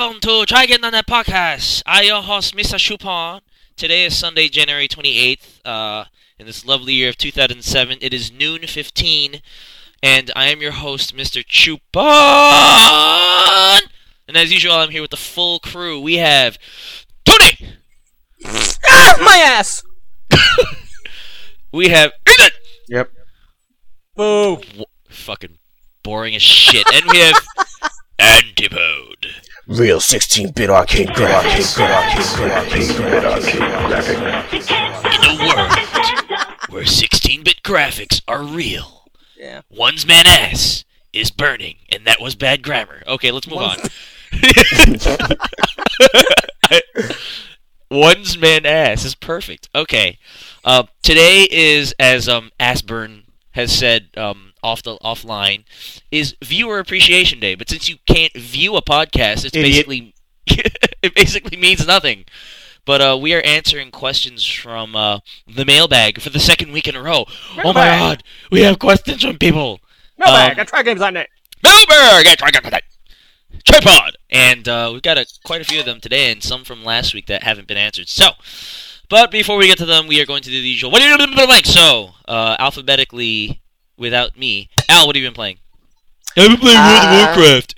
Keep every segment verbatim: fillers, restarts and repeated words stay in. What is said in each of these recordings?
welcome to Try Again on That Podcast. I your host, Mister Chupon. Today is Sunday, January twenty-eighth, uh, in this lovely year of two thousand seven. It is noon fifteen, and I am your host, Mister Chupon. And as usual, I'm here with the full crew. We have Tony! Ah, my ass! We have Ethan! Yep. Boo! W- fucking boring as shit. And we have Antipode. Real sixteen-bit arcade graphics. In a world where sixteen-bit graphics are real, Yeah. one's man ass is burning, and that was bad grammar. Okay, let's move on. One's man ass is perfect. Okay, uh, today is, as um Asburn has said um off the offline, is Viewer Appreciation Day. But since you can't view a podcast, it's Idiot. basically it basically means nothing. But uh, we are answering questions from uh, the mailbag for the second week in a row. Oh my Mailbag. god, we have questions from people. No bag, Um, I try games on it. Mailbag! Yeah, try get that. Tripod! And uh, we've got a, quite a few of them today, and some from last week that haven't been answered. So, but before we get to them, we are going to do the usual. What are you doing, Mike? So, uh, alphabetically, without me, Al, what have you been playing? I've been playing World of Uh, Warcraft.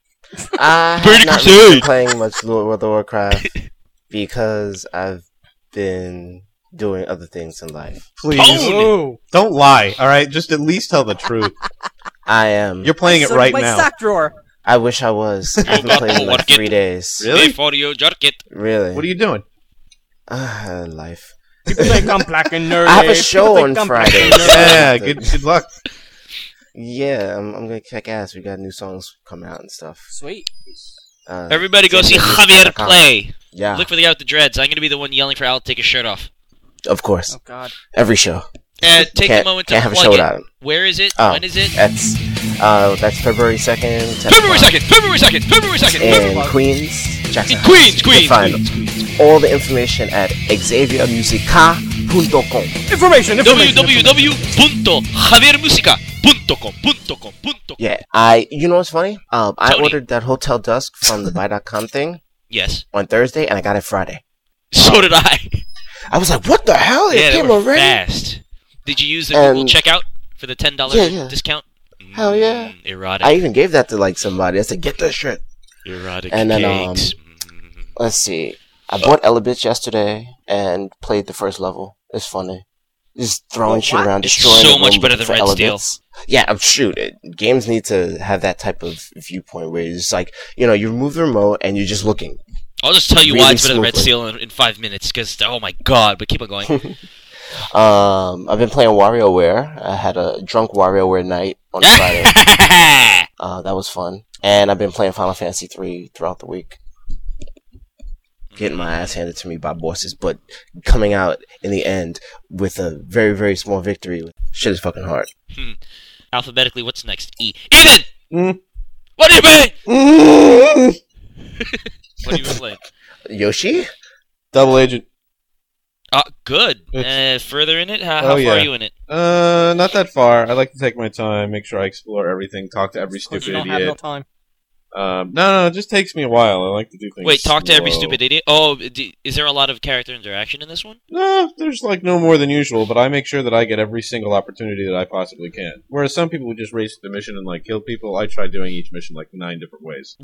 I Burning have not really Crusade. been playing much World of Warcraft because I've been doing other things in life. Please, Tone! Ooh. don't lie, alright? Just at least tell the truth. I am. You're playing it So right my now. sock drawer. I wish I was. I haven't played in like three days. Really? Before you jerk it. Really? What are you doing? Uh, life. People think I'm black and nerdy. I have a show People on think I'm black Friday. and nerdy. Yeah, good good luck. Yeah, I'm, I'm gonna kick ass. We got new songs coming out and stuff. Sweet. Uh, Everybody go see Javier Javier dot com. play. Yeah, Look for the guy with the dreads. I'm going to be the one yelling for Al to take his shirt off. of course. Oh God. Every show. Uh, take Can't- a moment to can't have a plug show it. without him. Where is it? Oh. When is it? That's uh, that's February second. February second! February second! February second! In February Queens, Jackson. In Queens, You can Queens, find Queens, Queens. all the information at xavier musica dot com. Information. Information. www punto javier musica punto com punto com punto com. Yeah, I. You know what's funny? Um, I Tony. ordered that Hotel Dusk from the buy dot com thing Yes. on Thursday, and I got it Friday. So did I. I was like, "What the hell? It Yeah, they came were already?" fast. Did you use the And- Google checkout for the ten dollars Yeah, yeah. discount? Hell yeah. Mm, erotic. I even gave that to like somebody. I said, "Get this shit." Erotic and then, um, cakes. Mm. Let's see. I bought Elabitch yesterday and played the first level. It's funny. Just throwing Well, shit what? around, It's destroying so the much room better looking than for Red Steel. Elabitch. Yeah, I'm shoot. It, games need to have that type of viewpoint where it's like, you know, you remove the remote and you're just looking. I'll just tell you really why it's better than Red smoothly. Steel in, in five minutes, because, oh my god, but keep on going. Um, I've been playing WarioWare. I had a drunk WarioWare night on Friday. Uh, that was fun. And I've been playing Final Fantasy three throughout the week. Getting my ass handed to me by bosses, but coming out in the end with a very, very small victory. Shit is fucking hard. Hmm. Alphabetically, what's next? E. Ethan! Mm. What are you playing? What are you playing? Yoshi? Double agent. Uh, good. Uh, It's- further in it? How, how Oh, far yeah. are you in it? Uh, not that far. I like to take my time, make sure I explore everything, talk to every Because stupid you don't have no idiot. time. Um, no, no, it just takes me a while. I like to do things. Wait, talk to every slow. stupid idiot? Oh, d- is there a lot of character interaction in this one? No, there's like no more than usual, but I make sure that I get every single opportunity that I possibly can. Whereas some people would just race the mission and like kill people, I try doing each mission like nine different ways.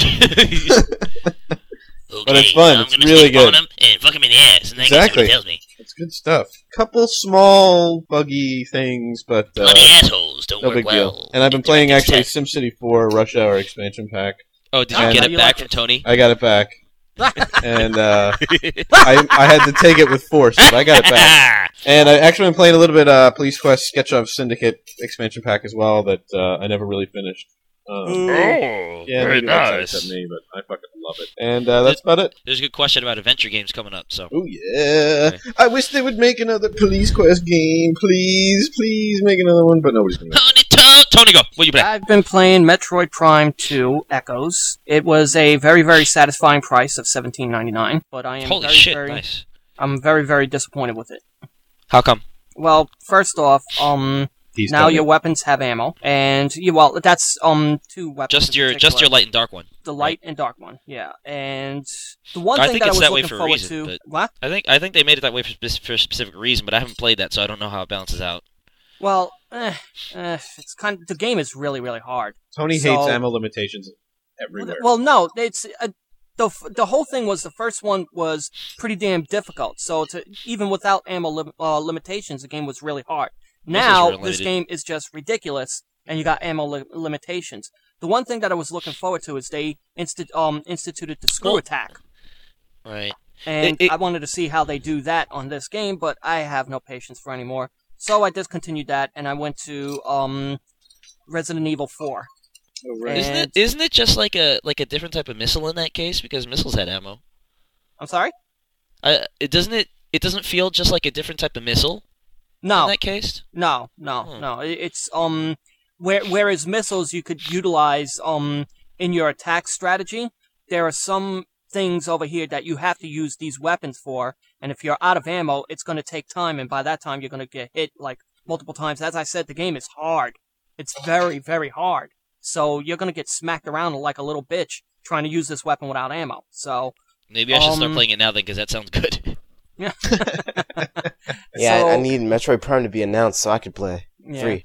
Okay, But it's fun. I'm It's gonna really sneak up on good. him and fuck him in the ass, and then Exactly. exactly. tells me, It's good stuff. Couple small buggy things, but uh, bloody assholes don't no work big well. deal. And I've been in playing Director's actually Test. SimCity four Rush Hour expansion pack. Oh, did you And- get How it you back like from it? Tony? I got it back, and uh, I I had to take it with force, but I got it back. And I actually been playing a little bit uh, Police Quest Sketch of Syndicate expansion pack as well that uh, I never really finished. Um, Ooh. Oh, yeah, very maybe that's nice. except me, but I fucking love it. And uh, that's about it. There's a good question about adventure games coming up, so. Oh yeah, Okay. I wish they would make another Police Quest game, please, please make another one, but nobody's gonna. Tony, to- Tony, go. What you play? I've been playing Metroid Prime two Echoes. It was a very, very satisfying price of seventeen ninety-nine, but I am Holy very, shit, very, nice. I'm very, very disappointed with it. How come? Well, first off, um, He's now coming. your weapons have ammo, and you, well, that's um two weapons. Just in your just particular. your light and dark one. The light and dark one, yeah. And the one I thing think that it's I was that way looking for a forward reason, to, but- what? I think I think they made it that way for, spe- for a specific reason, but I haven't played that, so I don't know how it balances out. Well, eh, eh, it's kind. Of, the game is really, really hard. Tony So- hates ammo limitations everywhere. Well, no, it's uh, the the whole thing was the first one was pretty damn difficult. So to even without ammo lim- uh, limitations, the game was really hard. Now Missiles were this limited. game is just ridiculous, and you got ammo li- limitations. The one thing that I was looking forward to is they insti- um, instituted the screw Well- attack, Right. and It- it- I wanted to see how they do that on this game, but I have no patience for any more. So I discontinued that, and I went to um, Resident Evil four. Oh, right. Isn't it And- isn't it just like a like a different type of missile in that case because missiles had ammo? I'm sorry? Uh, it doesn't it it doesn't feel just like a different type of missile No. in that case? No, no, Hmm. no. It- It's um, where whereas missiles you could utilize um in your attack strategy, there are some things over here that you have to use these weapons for, and if you're out of ammo, it's going to take time, and by that time you're going to get hit like multiple times. As I said, the game is hard. It's very, very hard. So you're going to get smacked around like a little bitch trying to use this weapon without ammo. So Maybe I should start Um, playing it now then because that sounds good. yeah. Yeah, so, I, I need Metroid Prime to be announced so I could play yeah. free.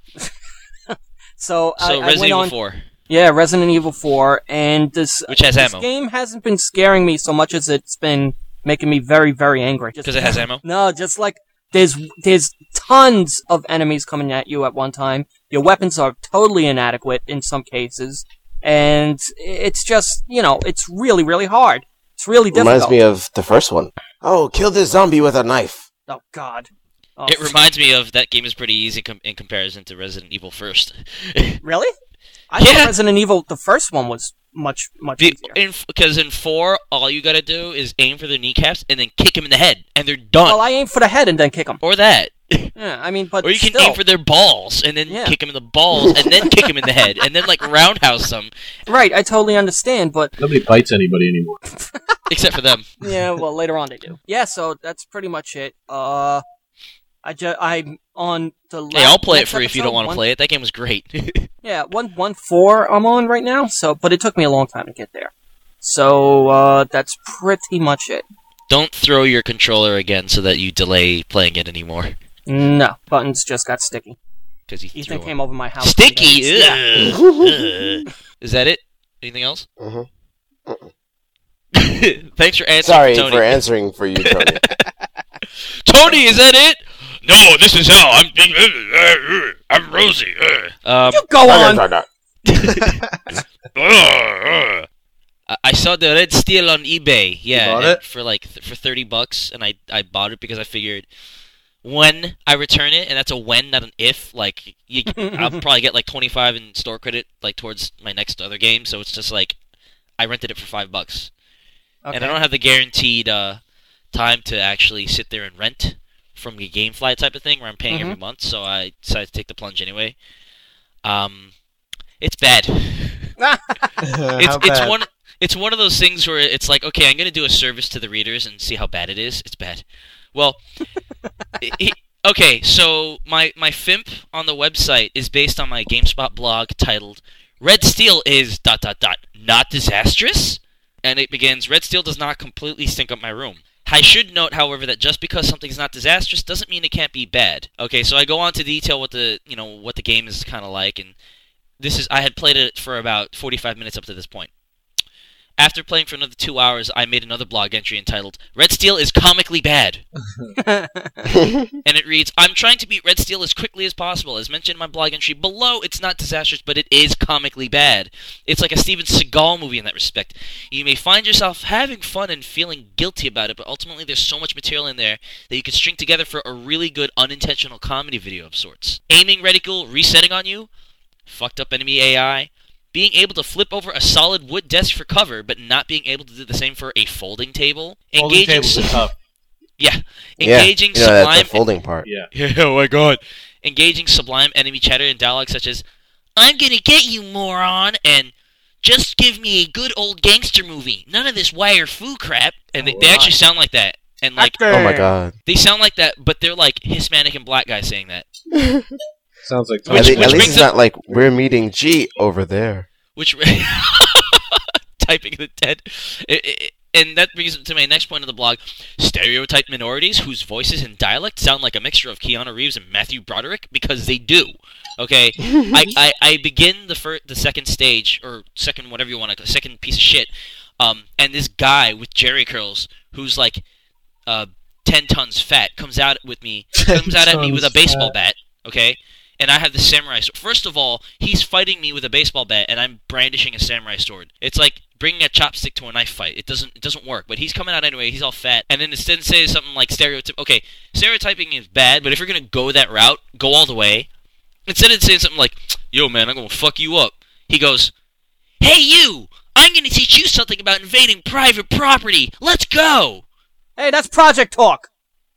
So, I, So I Resident went Evil on. four. Yeah, Resident Evil four, and this Which has this ammo. game hasn't been scaring me so much as it's been making me very, very angry. Just- Because it has ammo? No, just like there's there's tons of enemies coming at you at one time. Your weapons are totally inadequate in some cases, and it's just you know it's really, really hard. It's really difficult. Reminds me of the first one. Oh, kill this zombie with a knife. Oh God. Oh, It reminds me of that game is pretty easy com- in comparison to Resident Evil First. really? I Yeah. thought Resident Evil, the first one, was much much easier. Because in, four, all you gotta do is aim for their kneecaps and then kick them in the head, and they're done. Well, I aim for the head and then kick them. or that. Yeah, I mean, but Or you can still. aim for their balls and then Yeah. kick them in the balls and then kick them in the head and then like roundhouse them, Right, I totally understand, but Nobody bites anybody anymore. except for them. yeah, well, later on they do. Yeah, so that's pretty much it. Uh, I ju- I'm on the. Hey, I'll last- play it next for you if you don't episode, want to one- play it. That game was great. Yeah, one one four I'm on right now. So, but it took me a long time to get there. So uh, that's pretty much it. Don't throw your controller again so that you delay playing it anymore. No, buttons just got sticky. Because you Ethan threw came them. over my house. Sticky. Yeah. Ugh. Ugh. Is that it? Anything else? Mhm. Thanks for answering, Sorry Tony. for answering for you, Tony. Tony, is that it? No, this is how I'm. I'm Rosie. Um, You go on. I I saw the Red Steel on eBay. Yeah, bought and it? for like th- for thirty bucks, and I I bought it because I figured when I return it, and that's a when, not an if. Like you, I'll probably get like twenty five in store credit, like towards my next other game. So it's just like I rented it for five bucks, Okay. and I don't have the guaranteed uh, time to actually sit there and rent from the GameFly type of thing, where I'm paying every month. So I decided to take the plunge anyway. Um, it's bad. It's it's one it's one of those things where it's like, okay, I'm gonna do a service to the readers and see how bad it is. It's bad. Well, i i okay, so my my F I M P on the website is based on my GameSpot blog titled "Red Steel is dot dot dot not disastrous," and it begins, "Red Steel does not completely stink up my room. I should note, however, that just because something's not disastrous doesn't mean it can't be bad." Okay, so I go on to detail what the you know what the game is kind of like, and this is I had played it for about forty-five minutes up to this point. After playing for another two hours, I made another blog entry entitled "Red Steel is comically bad," and it reads, "I'm trying to beat Red Steel as quickly as possible. As mentioned in my blog entry below, it's not disastrous, but it is comically bad. It's like a Steven Seagal movie in that respect. You may find yourself having fun and feeling guilty about it, but ultimately there's so much material in there that you could string together for a really good unintentional comedy video of sorts. Aiming reticle resetting on you, fucked up enemy A I, being able to flip over a solid wood desk for cover, but not being able to do the same for a folding table. Folding engaging tables are su- tough. yeah, Yeah, engaging you know, that's sublime the folding part. Yeah. yeah, oh my god. Engaging sublime enemy chatter in dialogue such as, "I'm gonna get you, moron," and "Just give me a good old gangster movie. None of this wire foo crap." And they, they actually sound like that. And like Oh my god. they sound like that, but they're like Hispanic and black guys saying that. Sounds like At, Which- le- which at least brings it's up- not like we're meeting G over there. Which typing the dead, it, it, and that brings me to my next point of the blog: stereotype minorities whose voices and dialect sound like a mixture of Keanu Reeves and Matthew Broderick, because they do. Okay, I, I, I begin the first, the second stage or second whatever you want to, second piece of shit, um, and this guy with jerry curls who's like, uh, ten tons fat comes out with me, comes out at me with a baseball bat. Okay. And I have the samurai sword. First of all, he's fighting me with a baseball bat, and I'm brandishing a samurai sword. It's like bringing a chopstick to a knife fight. It doesn't it doesn't work. But he's coming out anyway. He's all fat. And then instead says something like stereotype. Okay, stereotyping is bad, but if you're gonna go that route, go all the way. Instead of saying something like, "Yo, man, I'm gonna fuck you up," he goes, "Hey, you! I'm gonna teach you something about invading private property. Let's go." Hey, that's Project Talk.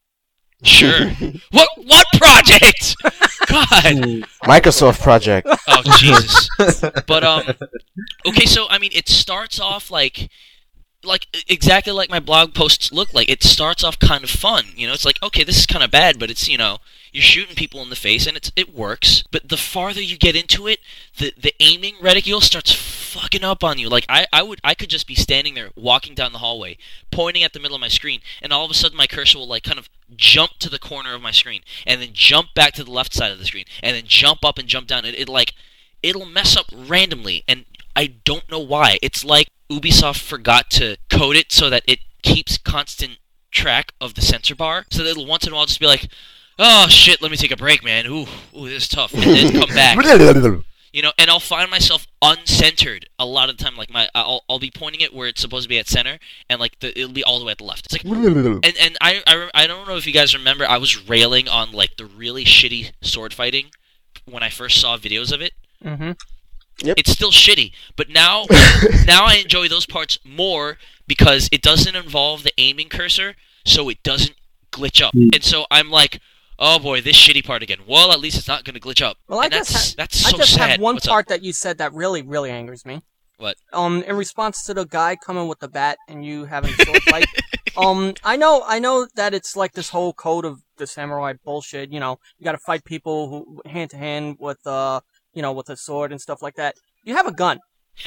Sure. what what project? God. Microsoft project. Oh Jesus! But um, okay. So I mean, it starts off like, like exactly like my blog posts look like. It starts off kind of fun. You know, it's like, okay, this is kind of bad, but it's, you know, you're shooting people in the face, and it's it works. But the farther you get into it, the the aiming reticule starts fucking up on you. Like I, I would I could just be standing there walking down the hallway, pointing at the middle of my screen, and all of a sudden my cursor will like kind of jump to the corner of my screen, and then jump back to the left side of the screen, and then jump up and jump down. It, it like it'll mess up randomly, and I don't know why. It's like Ubisoft forgot to code it so that it keeps constant track of the sensor bar, so that it'll once in a while just be like, "Oh shit, let me take a break, man. Ooh, ooh, this is tough," and then come back. You know, and I'll find myself uncentered a lot of the time. Like my, I'll I'll be pointing it where it's supposed to be at center, and like the, it'll be all the way at the left. It's like, and and I, I I don't know if you guys remember, I was railing on like the really shitty sword fighting when I first saw videos of it. Mm-hmm. Yep. It's still shitty, but now now I enjoy those parts more because it doesn't involve the aiming cursor, so it doesn't glitch up. And so I'm like, oh boy, this shitty part again. Well, at least it's not going to glitch up. Well, I and just that's ha- that's I so just sad. have one What's part up? that you said that really, really angers me. What? Um, in response to the guy coming with the bat and you having a sword fight. Um, I know, I know that it's like this whole code of the samurai bullshit. You know, you got to fight people who hand to hand with, uh, you know, with a sword and stuff like that. You have a gun.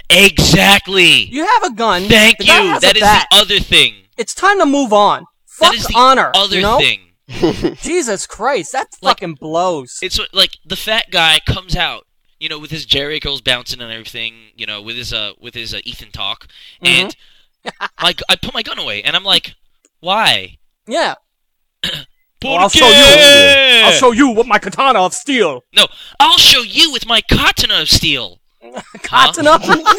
Exactly. You have a gun. Thank The guy you. has That a is bat. the other thing. It's time to move on. That Fuck is the honor. other you know? thing. Jesus Christ, that Like, fucking blows. It's what- like the fat guy comes out, you know, with his Jerry curls bouncing and everything, you know, with his uh with his uh, Ethan talk, Mm-hmm. and my gu- I put my gun away, and I'm like, why? Yeah. Por I'll show qué? you. I'll show you with my katana of steel. No, I'll show you with my katana of steel. Katana?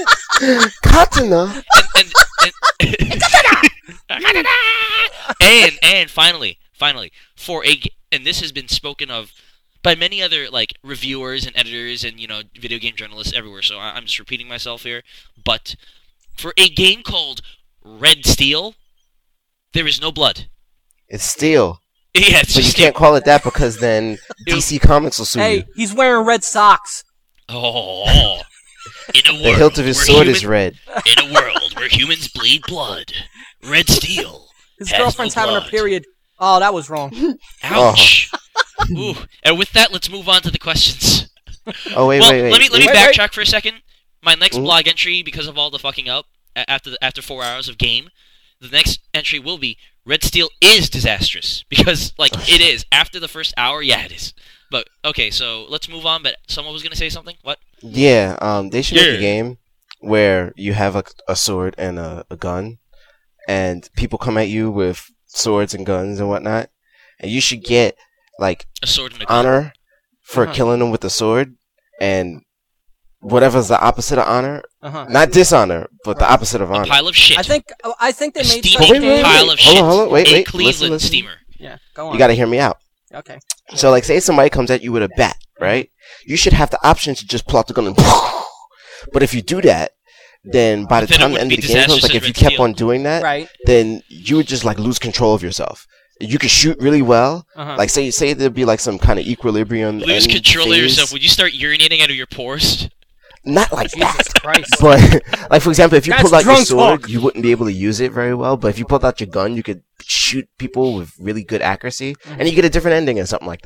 Katana. And and and, and and finally, finally, for a g- and this has been spoken of by many other like reviewers and editors and, you know, video game journalists everywhere. So I, I'm just repeating myself here, but for a game called Red Steel, there is no blood. It's steel. Yeah, it's But you just can't call it that because then D C Comics will sue Hey, you. he's wearing red socks. Oh, in a world The hilt of his where sword human- is red. In a world where humans bleed blood, Red Steel. His has girlfriend's no having her blood. period. Oh, that was wrong. Ouch. Ooh. And with that, let's move on to the questions. Oh wait, well, wait, wait. let me let me Wait, backtrack wait. for a second. My next Mm. blog entry, because of all the fucking up a- after the, after four hours of game, the next entry will be Red Steel is disastrous because like it is after the first hour. Yeah, it is. But okay, so let's move on. But someone was gonna say something. What? Yeah, um, they should Yeah. make a game where you have a, a sword and a, a gun, and people come at you with swords and guns and whatnot, and you should get like A sword and a gun. honor for Uh-huh. killing them with the sword, and whatever's the opposite of honor, Uh-huh. not dishonor, but the opposite of A honor. pile of shit. I think I think they a made steam such Wait, wait, wait. pile of Hold shit. on, hold on, wait, a wait. Cleveland Listen, listen. steamer. Yeah, go on. You gotta hear me out. Okay. So, like, say somebody comes at you with a bat, right? You should have the option to just pull out the gun and. But if you do that, then by the Then it time the wouldn't end be of the game comes, disastrous like, as if you Red kept Steel. on doing that, Right. then you would just like lose control of yourself. You could shoot really well. Uh-huh. Like, say, say there'd be like some kind of equilibrium. Lose end control of phase. yourself. Would you start urinating out of your pores? Not like that. Jesus Christ. But, like, for example, if you That's pulled out your drunk sword, talk. you wouldn't be able to use it very well. But if you pulled out your gun, you could shoot people with really good accuracy, Mm-hmm. and you get a different ending or something like that.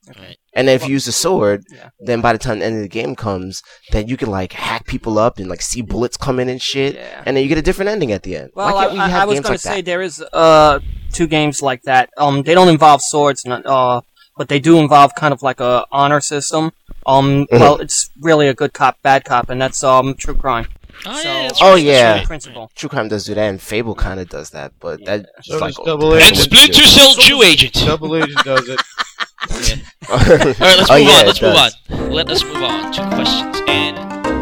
Right. And then if you use the sword, Yeah. then by the time the end of the game comes, then you can like hack people up and like see bullets coming and shit, Yeah. and then you get a different ending at the end. Well, Why can't we I, have I was games going like to say that? there is uh two games like that. Um, they don't involve swords, and, uh, but they do involve kind of like a honor system. Um, Mhm. well, it's really a good cop, bad cop, and that's um True Crime. Oh, So- yeah, that's Oh, right, that's yeah. right. Principle. True Crime does do that, and Fable kind of does that, but Yeah. that's So like does Double And Agent. Splinter Cell Jew Agent. Double Agent does it. Yeah. All right, let's Oh, move yeah, on. it Let's move does. on. Let us move on to questions. And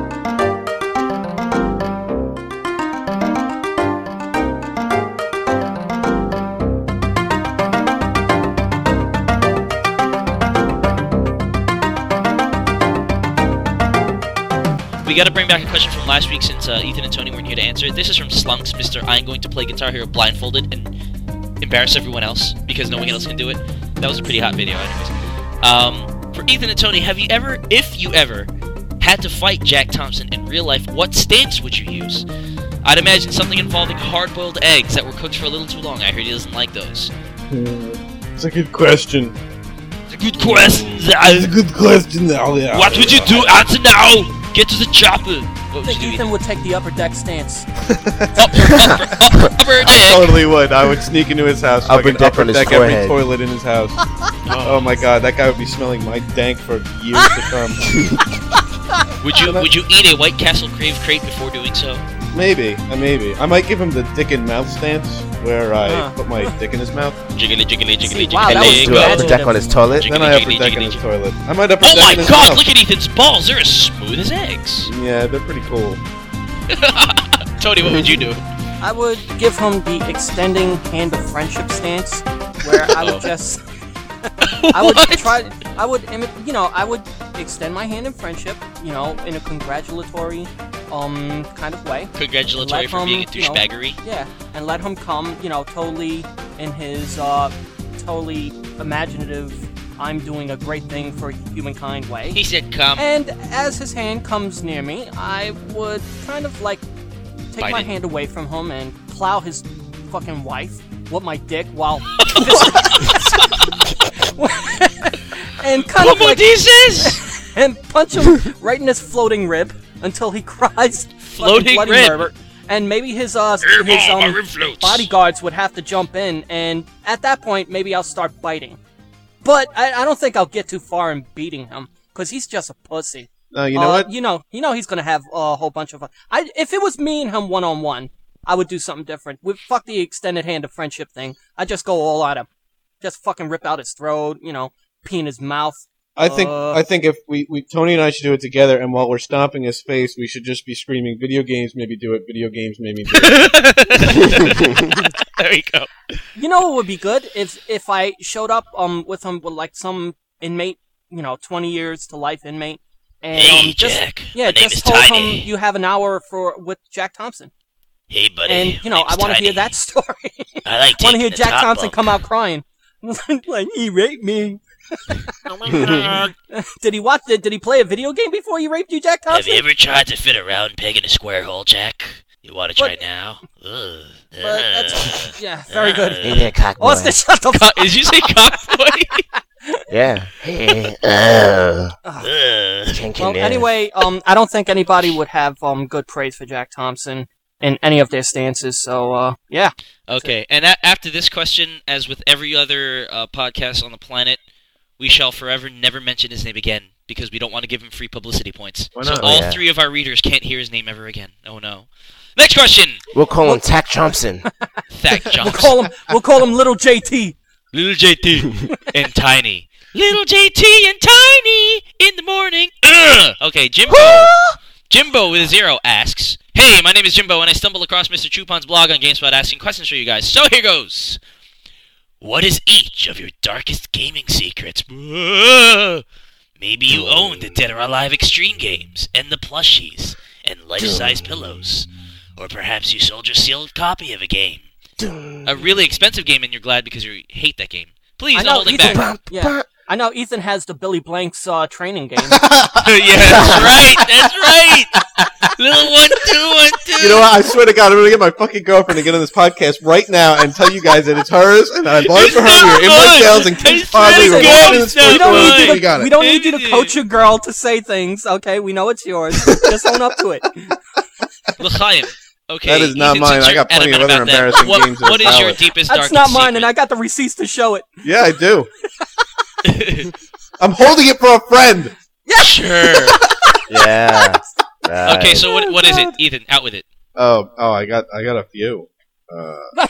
we got to bring back a question from last week since uh, Ethan and Tony weren't here to answer it. This is from Slunks, Mister I'm going to play Guitar Hero blindfolded and embarrass everyone else because no one else can do it. That was a pretty hot video, anyways. Um, for Ethan and Tony, have you ever, if you ever, had to fight Jack Thompson in real life, what stance would you use? I'd imagine something involving hard-boiled eggs that were cooked for a little too long. I heard he doesn't like those. It's a good question. It's a good question. It's a good question. Now, yeah. What would you do? Answer now! Get to the chopper! What I would think you do? Ethan would take the upper deck stance. Upper, upper, upper, upper I deck! totally would. I would sneak into his house. Upper fucking deck upper on his deck every forehead. toilet in his house. Oh my god, that guy would be smelling my dank for years to come. Would you would you eat a White Castle Crave crate before doing so? Maybe, uh, maybe. I might give him the dick in mouth stance, where I Huh. put my dick in his mouth. Jiggly, jiggly, jiggly, See, jiggly. wow, that and was then go. do an upper imaginative. deck on his toilet. Then I Jiggly, upper jiggly, deck in jiggly, his jiggly. toilet. I might upper Oh deck my in his god, mouth. look at Ethan's balls! They're as smooth as eggs. Yeah, they're pretty cool. Tony, what would you do? I would give him the extending hand of friendship stance, where I would Oh. just, I would What? try, I would, imi- you know, I would extend my hand in friendship, you know, in a congratulatory, um, kind of way. Congratulatory Let for being a him, you know, douchebaggery. Yeah, and let him come, you know, totally in his, uh, totally imaginative, I'm doing a great thing for humankind way. He said, "Come." And as his hand comes near me, I would kind of like take Bite my it. hand away from him and plow his fucking wife with my dick while and kind of Como like dices? and punch him right in his floating rib until he cries fucking Floating bloody rib. murder. And maybe his uh Air his ball, my um rib floats. bodyguards would have to jump in, and at that point maybe I'll start biting. But I, I don't think I'll get too far in beating him because he's just a pussy. Uh, you know Uh, what? You know, you know he's gonna have a whole bunch of. I if it was me and him one on one, I would do something different. We fuck the extended hand of friendship thing. I just go all at him, just fucking rip out his throat. You know, pee in his mouth. I think uh, I think if we, we Tony and I should do it together, and while we're stomping his face, we should just be screaming, "Video games made me do it. Video games made me do it." There you go. You know what would be good if if I showed up um with him with like some inmate, you know, twenty years to life inmate, and Hey, um just Jack. yeah, My name just is told Tiny. him you have an hour for with Jack Thompson, Hey, buddy. and you know my I name's want to hear Tiny. that story. I like I want to taking hear the Jack top Thompson bunk. come out crying. Like he raped me. Oh my God. Did he watch? Did, did he play a video game before he raped you, Jack Have Thompson? you ever tried to fit a round peg in a square hole, Jack? You want to try But- now? Ugh. But that's, yeah, very good. Hey there, cock boy. Austin, shut the fuck Co- Did you say cockboy? Yeah. Hey, uh, Ugh. drinking Well, there. anyway, um, I don't think anybody would have um good praise for Jack Thompson in any of their stances. So, uh, yeah. Okay, and a- after this question, as with every other uh, podcast on the planet, we shall forever never mention his name again because we don't want to give him free publicity points. Why So not? all Yeah. three of our readers can't hear his name ever again. Oh no. Next question. We'll call him Tack Thompson. Thack We'll Johnson. call him. We'll call him Little J T. Little J T and Tiny. Little J T and Tiny in the morning. Ugh. Okay, Jimbo. Jimbo with a zero asks, "Hey, my name is Jimbo, and I stumbled across Mister Chupon's blog on GameSpot asking questions for you guys. So here goes. What is each of your darkest gaming secrets? Ugh. Maybe you own the Dead or Alive Extreme games, and the plushies, and life-size pillows. Or perhaps you sold your sealed copy of a game. A really expensive game, and you're glad because you hate that game. Please, I no know holding Ethan. back." Yeah, I know Ethan has the Billy Blanks uh, training game. Yeah, that's right, that's right. Little one, two, one, two. You know what? I swear to God, I'm gonna get my fucking girlfriend to get on this podcast right now and tell you guys that it's hers and I bought it for her. We were in my sales and Keith Podley were walking in the store. We don't need you We to, got we it. don't need you to coach your girl to say things, okay? We know it's yours. Just own up to it. L'chaim. Okay. That is not Ethan, mine. since I got you're plenty of adamant other about that, embarrassing what, games in What the is your ballot. deepest, That's darkest not mine, secret? and I got the receipts to show it. Yeah, I do. I'm holding it for a friend. Sure. Yeah. Okay, Right. so what what is it, Ethan? Out with it. Oh, oh, I got, I got a few. Uh,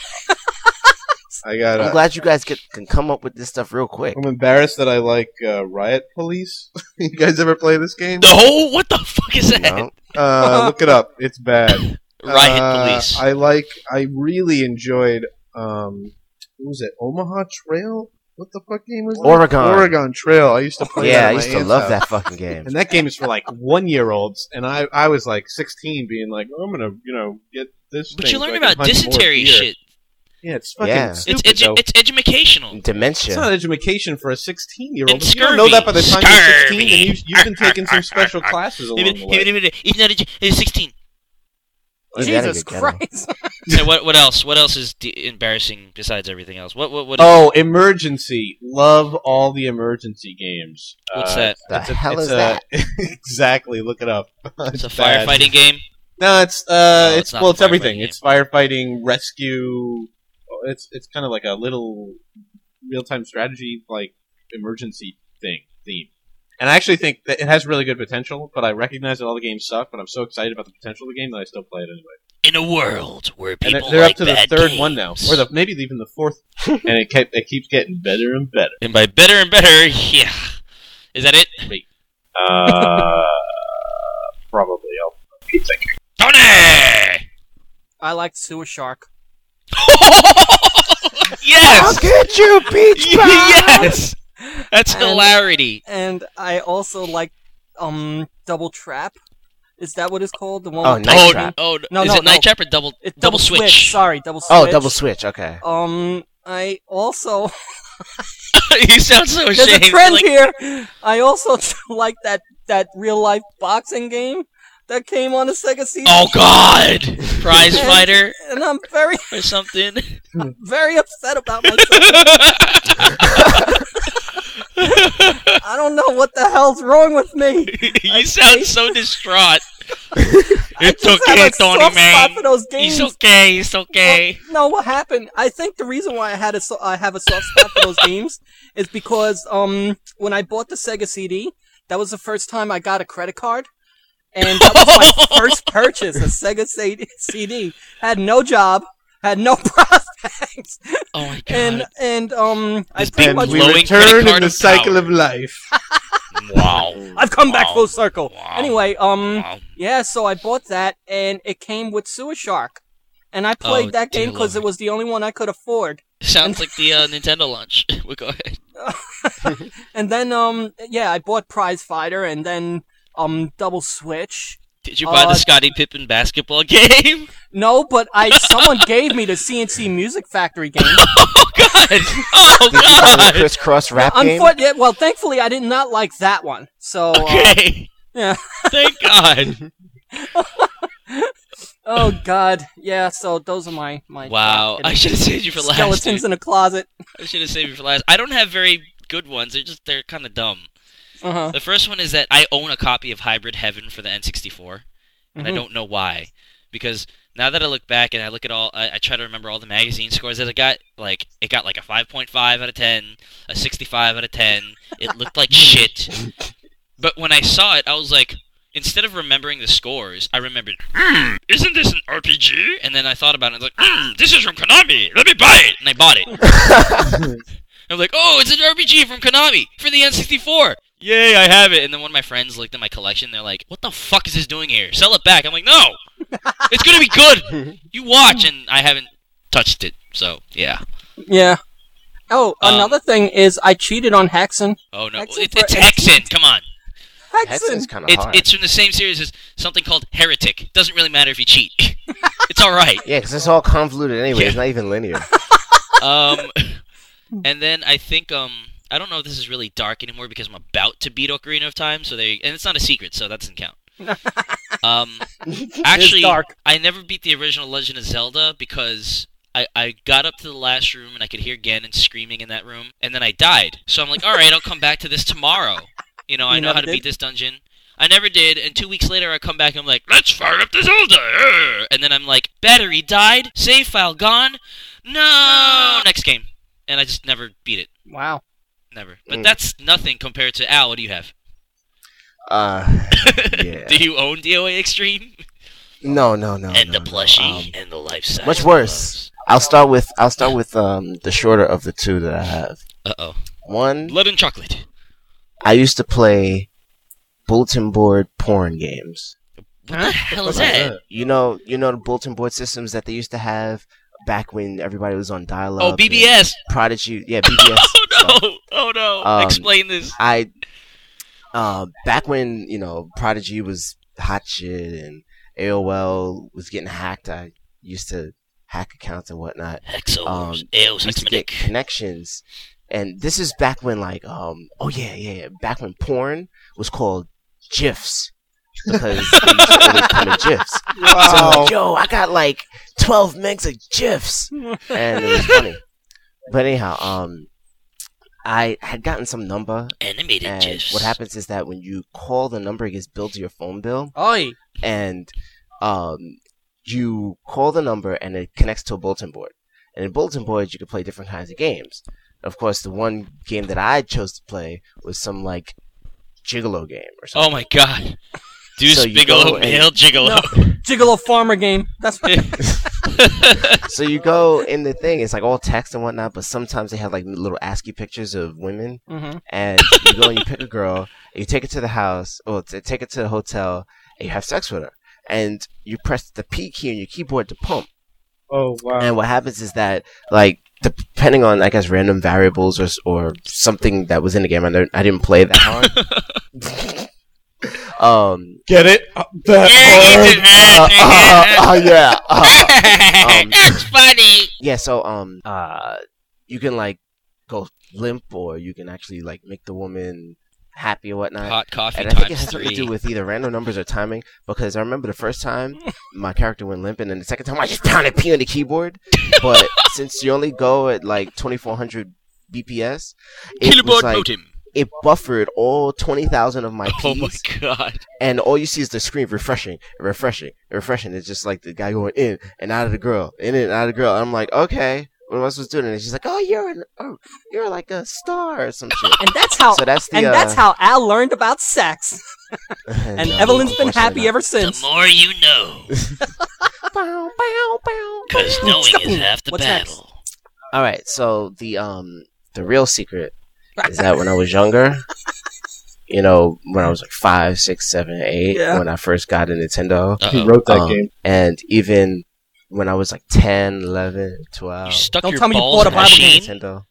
I got. I'm Uh, glad you guys get, can come up with this stuff real quick. I'm embarrassed that I like uh, Riot Police. You guys ever play this game? No, what the fuck is that? No? Uh, look it up. It's bad. Riot Uh, Police. I like. I really enjoyed. Um, what was it? Omaha Trail. What the fuck game was that? Oregon. Oregon Trail. I used to play. Yeah, that I at used my to aunt's love house. that fucking game. And that game is for like one year olds, and I I was like sixteen, being like, oh, I'm gonna you know get this. But thing you so learn I can about hunt more dysentery deer. shit. Yeah, it's fucking Yeah. It's stupid. edu- though. it's educational. Dementia. It's not education for a sixteen-year-old. And If you don't know that by the time you're scurvy. sixteen, then you, you've been taking some special classes along the way. Even though he's sixteen. You gotta Jesus get ghetto. Christ. So what what else? What else is de- embarrassing besides everything else? What what what? Is, Oh, Emergency. Love all the Emergency games. What's Uh, that? The it's a- hell it's is a- that? exactly. Look it up. It's a bad. firefighting game. No, it's uh, No, it's, it's not well, a it's everything. firefighting It's firefighting, rescue. It's it's kind of like a little real-time strategy, like emergency thing theme. And I actually think that it has really good potential. But I recognize that all the games suck. But I'm so excited about the potential of the game that I still play it anyway. In a world where And people they're, they're like up to the bad third games. one now, or the maybe even the fourth. And it kept, it keeps getting better and better. And by better and better, yeah. Is that it? Uh, probably. I'll keep thinking. Tony! I like Sewer Shark. Yes! get you, Peach Yes! That's And- hilarity. And I also like um Double Trap. Is that what it's called? The one Oh, with Night oh, Trap. oh, No, is no, it Night no. Trap or double It's double, switch? Sorry, Double Switch. Oh, double switch. Okay. Um, I also You sound so there's ashamed. a trend like, here. I also like that that real life boxing game that came on the Sega C D. Oh God! Prize And- fighter And I'm very or something. very upset about myself. I don't know what the hell's wrong with me. You sound so distraught. I It's just okay, have a Tony soft man. spot for those games. It's okay. It's okay. No, what happened? I think the reason why I had a so- I have a soft spot for those games is because um when I bought the Sega C D, that was the first time I got a credit card, and that was my first purchase, a Sega C D. Had no job, had no prospects, Oh my God. and and um I This pretty big much we Glowing credit return card in the of cycle power. of life. Wow. I've come back Wow. full circle. Wow. Anyway, um Wow. yeah, so I bought that, and it came with Sewer Shark, and I played Oh, that dear game because it Lord. was the only one I could afford. Sounds like the uh, Nintendo launch. We'll go ahead. And then, um, yeah, I bought Prize Fighter, and then, um, Double Switch. Did you buy Uh, the Scottie Pippen basketball game? No, but I someone gave me the C N C Music Factory game. Oh God! Oh Did you buy the God! crisscross rap game? Unfor- yeah, well, thankfully, I did not like that one. So, uh, Okay. yeah. Thank God. Oh God, yeah. So those are my my. Wow. I should have saved you for last. Skeletons dude. in a closet. I should have saved you for last. I don't have very good ones. They're just they're kind of dumb. Uh huh. The first one is that I own a copy of Hybrid Heaven for the N sixty-four, and Mhm. I don't know why. Because now that I look back and I look at all, I, I try to remember all the magazine scores that it got. Like it got like a five point five out of ten, a sixty-five out of ten. It looked like shit. But when I saw it, I was like, instead of remembering the scores, I remembered, hmm, isn't this an R P G? And then I thought about it, and I was like, hmm, this is from Konami. Let me buy it, and I bought it. I'm like, oh, it's an R P G from Konami for the N sixty-four. Yay, I have it. And then one of my friends looked at my collection. They're like, what the fuck is this doing here? Sell it back. I'm like, no. It's going to be good. You watch. And I haven't touched it. So, yeah. Yeah. Oh, Um, another thing is I cheated on Hexen. Oh, no. Hexen It, for- it's Hexen. Come on. Hexen's Hexen. kind of It's, hard. it's from the same series as something called Heretic. Doesn't really matter if you cheat. It's all right. Yeah, because it's all convoluted anyway. Yeah. It's not even linear. Um, and then I think um I don't know if this is really dark anymore because I'm about to beat Ocarina of Time, so they and it's not a secret, so that doesn't count. Um, actually, dark. I never beat the original Legend of Zelda because I, I got up to the last room and I could hear Ganon screaming in that room, and then I died. So I'm like, all right, I'll come back to this tomorrow. You know, You I know never how to did? beat this dungeon. I never did, and two weeks later I come back and I'm like, let's fire up the Zelda! Urgh! And then I'm like, battery died, save file gone, no! Next game. And I just never beat it. Wow. Never. But Mm. that's nothing compared to Al. What do you have? Uh, yeah. Do you own D O A Extreme? No, no, no. and no, the no. plushie Um, and the lifestyle. much worse. I'll start with I'll start with um the shorter of the two that I have. Uh oh. One, Blood and chocolate. I used to play bulletin board porn games. What the hell is What's that? You know, you know the bulletin board systems that they used to have back when everybody was on dial-up. Oh, B B S. and Prodigy, yeah, B B S. Oh stuff. no! Oh no! Um, Explain this. I, uh, back when you know Prodigy was hot shit and A O L was getting hacked, I used to hack accounts and whatnot. Hexos. um, Eos. Used to get connections, and this is back when like um oh yeah yeah yeah back when porn was called GIFs because they used to always come in GIFs. So I'm Wow. like, yo, I got like twelve megs of GIFs, and it was funny. But anyhow, um, I had gotten some number, Animated and GIFs. what happens is that when you call the number, it gets billed to your phone bill, Oi. and um, you call the number, and it connects to a bulletin board. And in bulletin boards, you can play different kinds of games. Of course, the one game that I chose to play was some like Gigolo game or something. Oh my god. Deuce So you Bigelow go and- male gigolo. No. Gigolo farmer game. That's what. So you go in the thing, it's like all text and whatnot, but sometimes they have like little ASCII pictures of women, hmm and you go and you pick a girl, and you take it to the house, or t- take it to the hotel, and you have sex with her, and you press the P key on your keyboard to pump. Oh wow. And what happens is that, like, depending on, I guess, random variables or s- or something that was in the game, I, don't- I didn't play that hard. um, Get it? Uh, that uh, uh, uh, yeah. Uh, um, That's funny. Yeah, so um uh you can like go limp, or you can actually like make the woman happy or whatnot. Hot coffee And I think it times has something to three. do with either random numbers or timing, because I remember the first time my character went limp, and then the second time I just pounded P on the keyboard. But since you only go at like twenty-four hundred B P S, it was Keyboard like, modem. it buffered all twenty thousand of my Oh my P's, god. and all you see is the screen refreshing, refreshing, refreshing. It's just like the guy going in and out of the girl, in and out of the girl. I'm like, okay, what am I supposed to do? And she's like, oh, you're an, oh, you're like a star or some shit. And that's how. So that's the. and uh, that's how Al learned about sex. And no, Evelyn's been unfortunately happy not. ever The since. more you know. Bow, bow, bow, Because bow. knowing is half the What's next? battle. All right, so the um the real secret is that when I was younger, you know, when I was like five, six, seven, eight, Yeah. when I first got a Nintendo, he Uh-oh. wrote that um, game. and even when I was like ten, eleven, You twelve, stuck Don't your tell me you balls bought in a a Bible game. machine? Nintendo,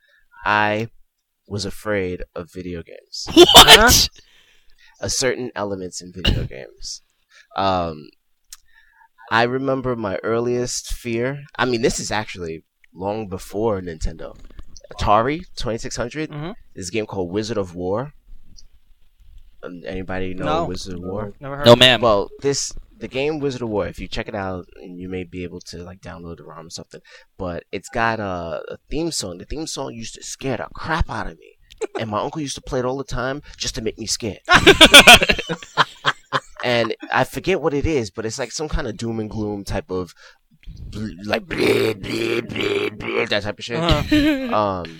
I was afraid of video games. What? A certain elements in video games. Um, I remember my earliest fear. I mean, this is actually long before Nintendo. Atari twenty-six hundred. Mhm. This game called Wizard of War. Um, anybody know No. Wizard of War? Never heard. No, of it. ma'am. Well, this the game Wizard of War. If you check it out, and you may be able to like download the ROM or something. But it's got a, a theme song. The theme song used to scare the crap out of me, and my uncle used to play it all the time just to make me scared. And I forget what it is, but it's like some kind of doom and gloom type of bl- like blah, blah, blah, blah, that type of shit. Uh-huh. Um,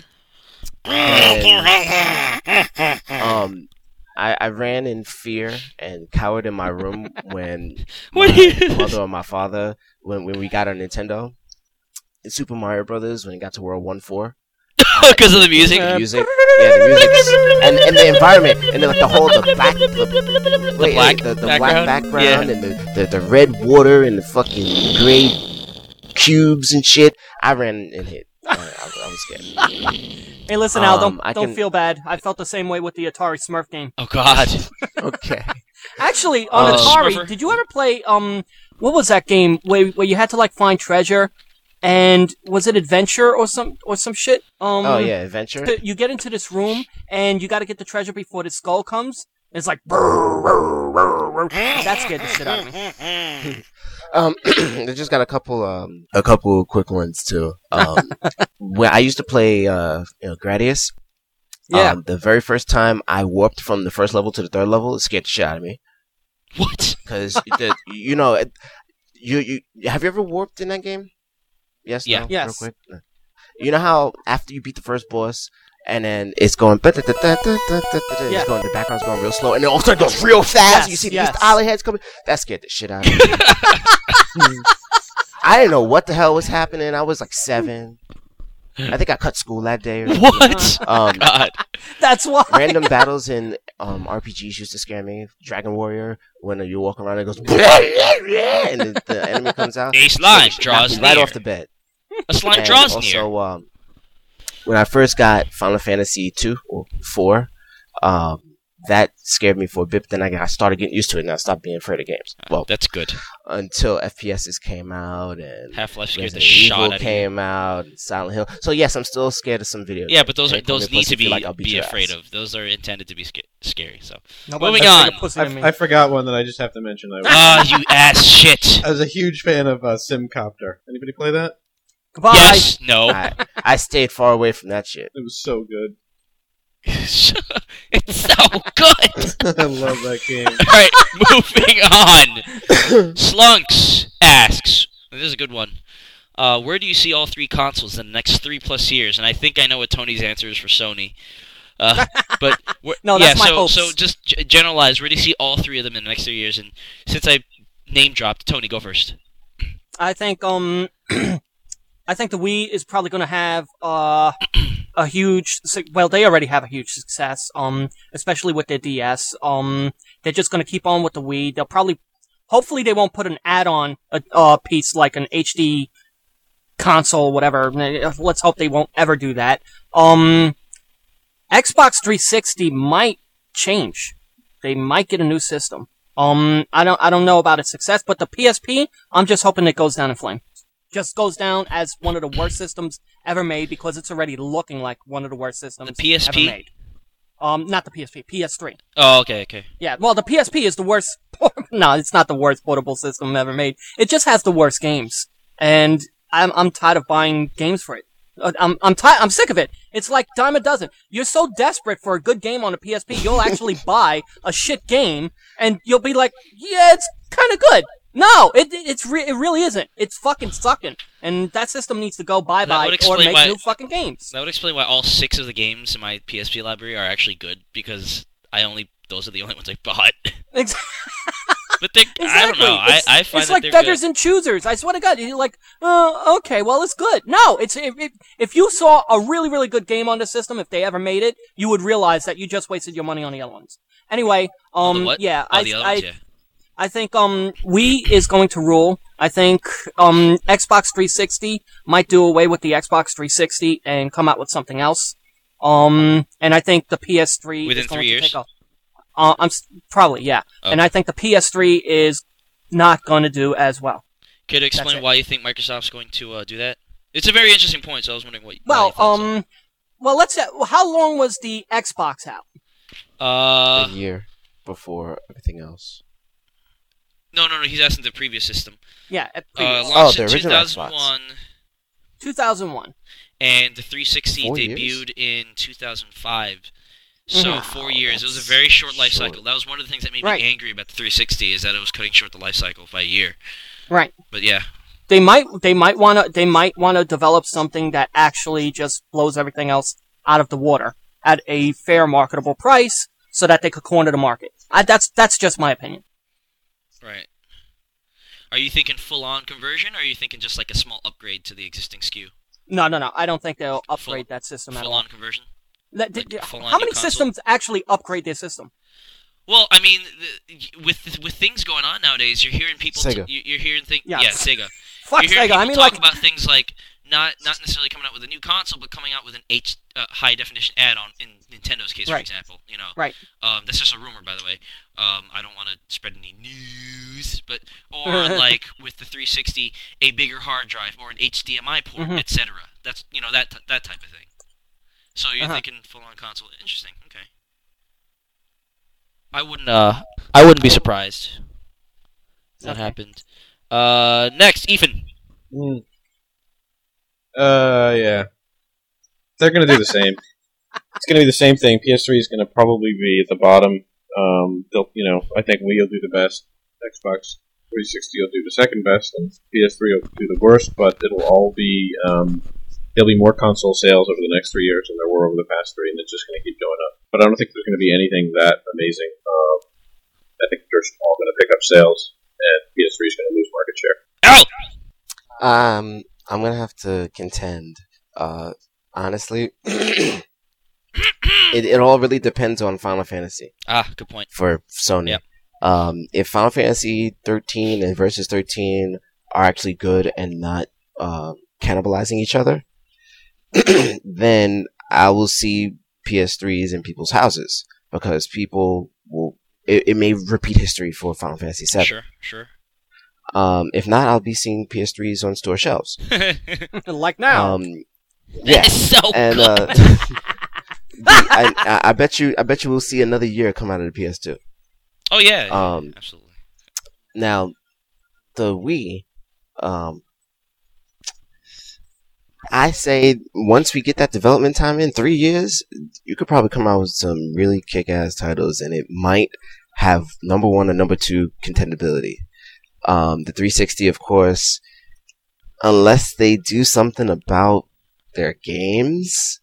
and, um, I, I ran in fear and cowered in my room when What my do you- mother or my father, when, when we got our Nintendo, in Super Mario Brothers, when it got to World One Four. Because of the music? The music, yeah, the music, and, and the environment, and then, like the whole the black, the, wait, black the, the background? black background, Yeah. and the, the the red water, and the fucking gray cubes and shit. I ran and hit. I, I, I was scared. Hey, listen, Al. Don't Um, I don't can- feel bad. I felt the same way with the Atari Smurf game. Oh god. Okay. Actually, on Uh, Atari, Smurfer. did you ever play um what was that game where where you had to like find treasure, and was it Adventure or some or some shit? Um, Oh yeah, adventure. You get into this room and you got to get the treasure before the skull comes, It's like brr, brr, brr, brr. That scared the shit out of me. Um, I just got a couple, um, a couple quick ones too. Um, when I used to play, uh, you know, Gradius. Yeah. Um, the very first time I warped from the first level to the third level, it scared the shit out of me. What? Because the, you know, you you have you ever warped in that game? Yes. Yeah. No? Yes. Real quick. No. You know how after you beat the first boss, and then it's going, it's Yeah. going, the background's going real slow, and then all of a sudden it goes real fast. Yes, You see yes. these island heads coming. That scared the shit out of me. I didn't know what the hell was happening. I was like seven. I think I cut school that day. Or What? um, God. That's why. random battles in um, R P Gs used to scare me. Dragon Warrior, when you walk around, it goes, and the, the enemy comes out. A slime Knock draws me right near. off the bed. A slime And draws also, near. um, when I first got Final Fantasy two or four, um, that scared me for a bit. But then I, got, I started getting used to it, and I stopped being afraid of games. Well, That's good. until F P S's came out and Half-Life scared the Resident shot Evil out of you. came out, and Silent Hill. So yes, I'm still scared of some video Yeah, games. but those are Hey, call me those a need pussy to if you be like, I'll beat be your afraid ass. of. Those are intended to be sca- scary. So Nobody's Moving gonna on. take a pussy to me. I, I forgot one that I just have to mention. I was, ah, you ass shit. I was a huge fan of uh, Simcopter. Anybody play that? Goodbye. Yes. No. I, I stayed far away from that shit. It was so good. It's so good. I love that game. All right, moving on. Slunks asks, this is a good one. Uh, where do you see all three consoles in the next three plus years? And I think I know what Tony's answer is for Sony. Uh, but wh- No, yeah, that's my so hopes. so just g- generalize. Where do you see all three of them in the next three years? And since I name dropped, Tony, go first. I think um, I think the Wii is probably going to have uh a huge. su- Well, they already have a huge success. Um, especially with their D S. Um, they're just going to keep on with the Wii. They'll probably, hopefully, they won't put an add-on a uh, piece like an H D console, whatever. Let's hope they won't ever do that. Um, Xbox three sixty might change. They might get a new system. Um, I don't, I don't know about its success, but the P S P, I'm just hoping it goes down in flame. Just goes down as one of the worst systems ever made because it's already looking like one of the worst systems The P S P? ever made. Um, not the P S P, P S three. Oh, okay, okay. Yeah, well, the P S P is the worst. No, it's not the worst portable system ever made. It just has the worst games, and I'm I'm tired of buying games for it. Uh, I'm I'm tired. I'm sick of it. It's like dime a dozen. You're so desperate for a good game on a P S P, you'll actually buy a shit game, and you'll be like, yeah, it's kind of good. No, it it's re- it really isn't. It's fucking sucking, and that system needs to go bye That bye would or explain make why- new fucking games. That would explain why all six of the games in my P S P library are actually good, because I only those are the only ones I bought. Ex- But they, I don't Exactly. know. I, It's, I find it's that like they're beggars good. and choosers. I swear to God, you're like, uh, okay, well, it's good. No, it's if, if if you saw a really really good game on the system, if they ever made it, you would realize that you just wasted your money on the other ones. Anyway, Oh, the um, what? yeah, Oh, I the other I, ones, yeah. I think um Wii is going to rule. I think um Xbox three sixty might do away with the Xbox three sixty and come out with something else. Um, and I think the P S three Within is going three to years? take off. Uh, I'm s- probably yeah, Okay. and I think the P S three is not going to do as well. Could you explain it. why you think Microsoft's going to uh, do that? It's a very interesting point, so I was wondering what. why Well, you thought so. um, well, let's say, how long was the Xbox out? Uh, a year before everything else. no, no, no. He's asking the previous system. Yeah, at Uh, previous. launched Oh, the in original two thousand one, two thousand one. and the three sixty Four debuted years? in two thousand five. So Mhm. four years. It was a That's very short life short. cycle. That was one of the things that made Right. me angry about the three sixty, is that it was cutting short the life cycle by a year. Right. But yeah, They might, they might want to, they might want to develop something that actually just blows everything else out of the water at a fair marketable price, so that they could corner the market. I, that's that's just my opinion. right. Are you thinking full-on conversion, or are you thinking just like a small upgrade to the existing S K U? No, no, no. I don't think they'll upgrade that system at all. Full-on conversion. Let- like d- d- full-on how new many console? systems actually upgrade their system? Well, I mean, the, with with things going on nowadays, you're hearing people. Sega. T- you- you're hearing things. Yeah. Yeah, Sega. Fuck You're hearing Sega. I people mean, talk like, about things like not not necessarily coming out with a new console, but coming out with an H uh, high definition add-on. In Nintendo's case, for Right. example, you know. right. Um, that's just a rumor, by the way. Um, I don't want to spread any news, but or like with the three sixty, a bigger hard drive or an H D M I port, Mhm. et cetera. That's you know that t- that type of thing. So you're Uh-huh. thinking full-on console. Interesting. Okay. I wouldn't. Uh, I wouldn't be surprised if that Okay. happened. Uh, next, Ethan. Mm. Uh, yeah. They're going to do the same. It's going to be the same thing. P S three is going to probably be at the bottom. Um, they'll, you know, I think Wii will do the best. Xbox three sixty will do the second best, and P S three will do the worst. But it'll all be um, there'll be more console sales over the next three years than there were over the past three, and it's just going to keep going up. But I don't think there's going to be anything that amazing. Um, I think they're all going to pick up sales, and P S three is going to lose market share. Out. Um, I'm gonna have to contend. Uh, honestly, it it all really depends on Final Fantasy Ah, good point. for Sony. Yep. Um, if Final Fantasy thirteen and Versus thirteen are actually good and not uh, cannibalizing each other, then I will see P S threes in people's houses because people will. It, it may repeat history for Final Fantasy seven. Sure, sure. Um, if not, I'll be seeing P S threes on store shelves. Like now. Um, yeah, That is so and good. uh, the- I, I, I bet you, I bet you, we'll see another year come out of the P S two. oh yeah, yeah, Um, absolutely. Now, the Wii, um, I say once we get that development time in three years, you could probably come out with some really kick-ass titles, and it might have number one or number two contendability. Um, the three sixty, of course, unless they do something about their games,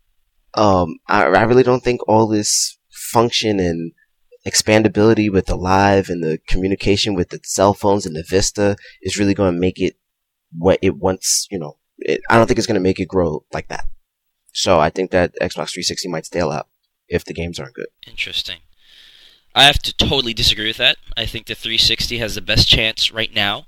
um, I, I really don't think all this function and expandability with the Live and the communication with the cell phones and the Vista is really going to make it what it wants. You know, it, I don't think it's going to make it grow like that. So I think that Xbox three sixty might stale out if the games aren't good. Interesting. I have to totally disagree with that. I think the three sixty has the best chance right now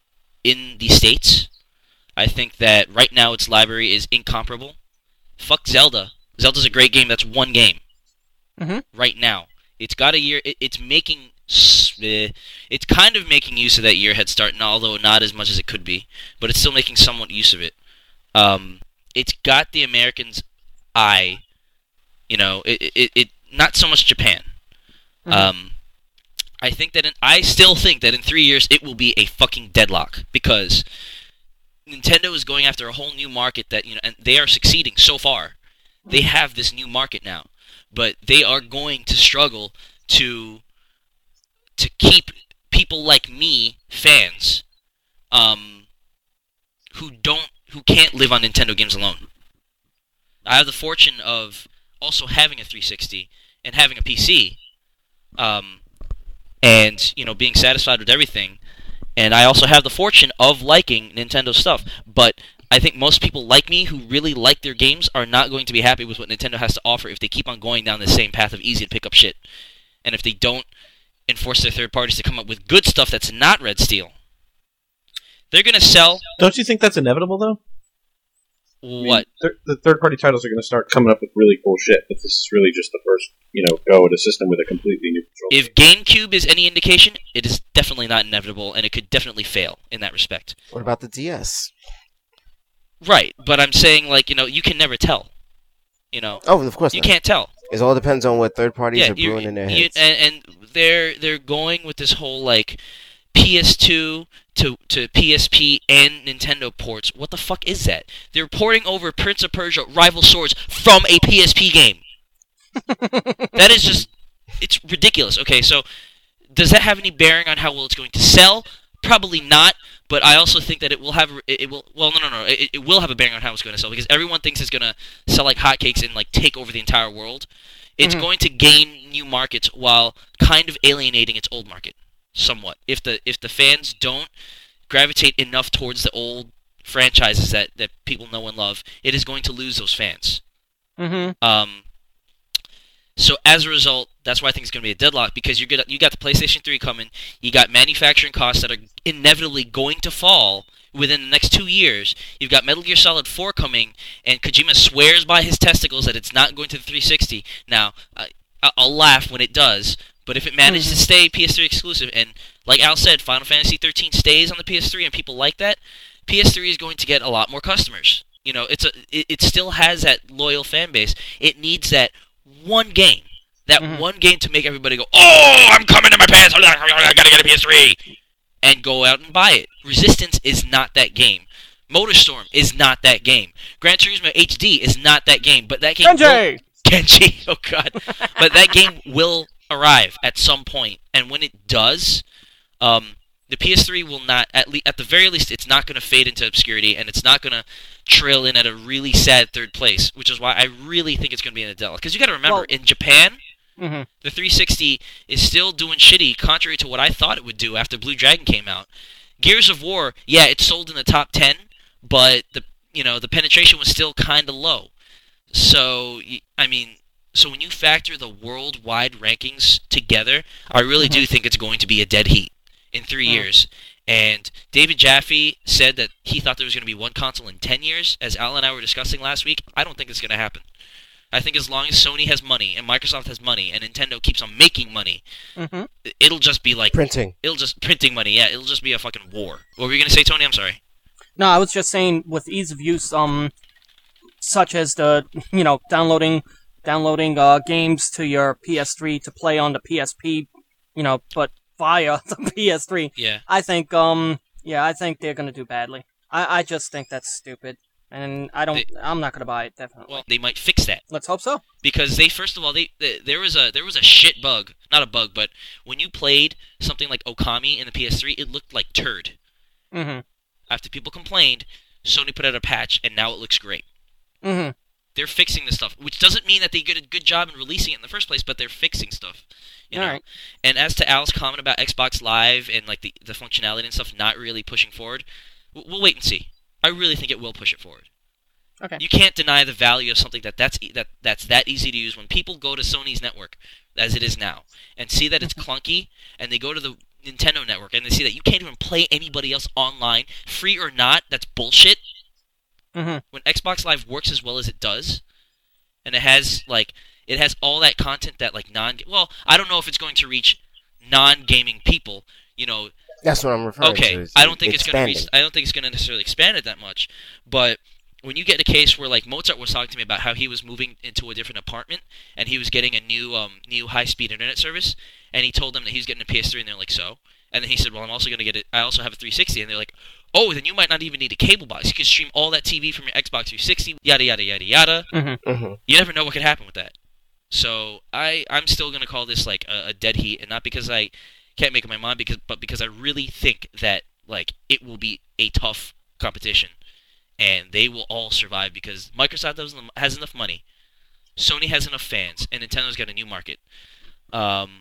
in the States. I think that right now its library is incomparable. Fuck Zelda. Zelda's a great game. That's one game. Mhm. Right now. It's got a year. It, it's making. s- eh, It's kind of making use of that year head start, now, although not as much as it could be. But it's still making somewhat use of it. Um, it's got the Americans' eye. You know, it, it, it not so much Japan. Mhm. Um, I think that in, I still think that in three years it will be a fucking deadlock because Nintendo is going after a whole new market that you know, and they are succeeding so far. They have this new market now, but they are going to struggle to to keep people like me, fans, um, who don't who can't live on Nintendo games alone. I have the fortune of also having a three sixty and having a P C. Um, and, you know, being satisfied with everything. And I also have the fortune of liking Nintendo stuff. But I think most people like me who really like their games are not going to be happy with what Nintendo has to offer if they keep on going down the same path of easy to pick up shit. And if they don't enforce their third parties to come up with good stuff that's not Red Steel. They're going to sell... Don't you think that's inevitable, though? I mean, What? th- the third-party titles are going to start coming up with really cool shit, but this is really just the first, you know, go at a system with a completely new control. If GameCube is any indication, it is definitely not inevitable, and it could definitely fail in that respect. What about the D S? Right, but I'm saying, like, you know, you can never tell. You know, Oh, of course you not. can't tell. It all depends on what third parties Yeah, are you, brewing in their you, heads. and, and they're they're going with this whole like P S two to to P S P and Nintendo ports. What the fuck is that? They're porting over Prince of Persia: Rival Swords from a P S P game. That is just it's ridiculous. Okay, so does that have any bearing on how well it's going to sell? Probably not. But I also think that it will have it, it will well no no no it, it will have a bearing on how it's going to sell because everyone thinks it's going to sell like hotcakes and like take over the entire world. It's Mhm. going to gain new markets while kind of alienating its old market somewhat. If the if the fans don't gravitate enough towards the old franchises that, that people know and love, it is going to lose those fans. Mm-hmm. Um, so as a result, that's why I think it's going to be a deadlock because you get you got the PlayStation three coming, you got manufacturing costs that are inevitably going to fall within the next two years. You've got Metal Gear Solid four coming, and Kojima swears by his testicles that it's not going to the three sixty. Now, I, I'll laugh when it does, but if it manages to stay P S three exclusive, and like Al said, Final Fantasy thirteen stays on the P S three and people like that, P S three is going to get a lot more customers. You know, it's a it, it still has that loyal fan base. It needs that one game That Mhm. one game to make everybody go, oh, I'm coming to my pants, I gotta get a P S three, and go out and buy it. Resistance is not that game. Motorstorm is not that game. Gran Turismo H D is not that game, but that game... Genji! Genji, oh god. But that game will arrive at some point, and when it does, um, the P S three will not, at, le- at the very least, it's not going to fade into obscurity, and it's not going to trail in at a really sad third place, which is why I really think it's going to be in the Dell. Because you got to remember, Well- in Japan, Mm-hmm. the three sixty is still doing shitty, contrary to what I thought it would do after Blue Dragon came out. Gears of War, yeah, it sold in the top ten, but the you know the penetration was still kind of low. So y- I mean, so when you factor the worldwide rankings together, I really do think it's going to be a dead heat in three Mm. years. And David Jaffe said that he thought there was going to be one console in ten years, as Al and I were discussing last week. I don't think it's going to happen. I think as long as Sony has money and Microsoft has money and Nintendo keeps on making money, Mm-hmm. it'll just be like Printing. it'll just printing money. Yeah, it'll just be a fucking war. What were you gonna say, Tony? I'm sorry. No, I was just saying with ease of use, um, such as the you know downloading downloading uh games to your P S three to play on the P S P, you know, but via the P S three. Yeah. I think um yeah, I think they're gonna do badly. I I just think that's stupid, and I don't. They- I'm not gonna buy it definitely. Well, they might fix that Let's hope so. because they first of all they, they there was a there was a shit bug, not a bug, but when you played something like Okami in the P S three, it looked like turd. Mm-hmm. After people complained, Sony put out a patch, and now it looks great. Mm-hmm. They're fixing this stuff, which doesn't mean that they did a good job in releasing it in the first place, but they're fixing stuff. You know? All right. And as to Al's comment about Xbox Live and like the, the functionality and stuff not really pushing forward, we'll, we'll wait and see. I really think it will push it forward. Okay. You can't deny the value of something that that's e- that that's that easy to use. When people go to Sony's network, as it is now, and see that it's clunky, and they go to the Nintendo network and they see that you can't even play anybody else online, free or not, that's bullshit. Mm-hmm. When Xbox Live works as well as it does, and it has like it has all that content that like non well, I don't know if it's going to reach non-gaming people, you know. That's what I'm referring to. Okay, is I don't think it's going to expanding. reach I don't think it's going to necessarily expand it that much, but when you get a case where like Mozart was talking to me about how he was moving into a different apartment and he was getting a new um new high-speed internet service, and he told them that he was getting a P S three, and they're like, so? And then he said, well, I'm also going to get it. I also have a three sixty, and they're like, oh, then you might not even need a cable box. You can stream all that T V from your Xbox three sixty, yada yada yada yada. Mm-hmm. Mm-hmm. You never know what could happen with that. So I I'm still going to call this like a, a dead heat, and not because I can't make up my mind, because but because I really think that like it will be a tough competition, and they will all survive because Microsoft doesn't has enough money, Sony has enough fans, and Nintendo's got a new market. Um,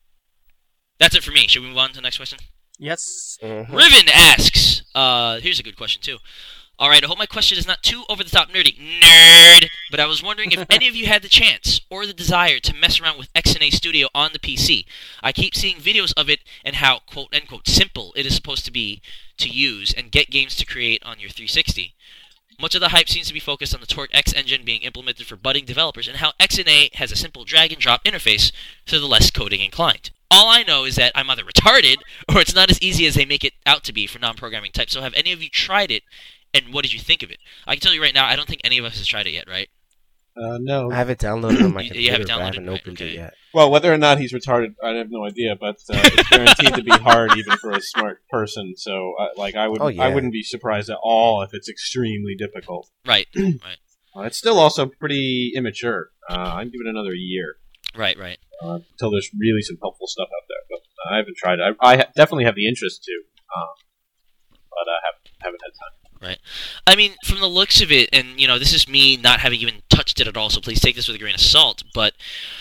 that's it for me. Should we move on to the next question? Yes. Mm-hmm. Riven asks, uh, here's a good question too. Alright, I hope my question is not too over-the-top nerdy. Nerd! But I was wondering if any of you had the chance or the desire to mess around with X N A Studio on the P C. I keep seeing videos of it and how, quote-unquote, simple it is supposed to be to use and get games to create on your three sixty. Much of the hype seems to be focused on the Torque X engine being implemented for budding developers and how X N A has a simple drag-and-drop interface for the less coding-inclined. All I know is that I'm either retarded or it's not as easy as they make it out to be for non-programming types. So have any of you tried it, and what did you think of it? I can tell you right now, I don't think any of us has tried it yet, right? Uh, no. I have it downloaded on my You- computer, you have it but I downloaded, haven't right, opened okay. it yet. Well, whether or not he's retarded, I have no idea. But uh, it's guaranteed to be hard, even for a smart person. So, uh, like, I would, Oh, yeah. I wouldn't be surprised at all if it's extremely difficult. Right, right, Uh, it's still also pretty immature. Uh, I'd give it another year right, right. uh, until there's really some helpful stuff out there. But uh, I haven't tried it. I, I ha- definitely have the interest to, um, but I haven't, haven't had time. I mean, from the looks of it, and, you know, this is me not having even touched it at all, so please take this with a grain of salt, but,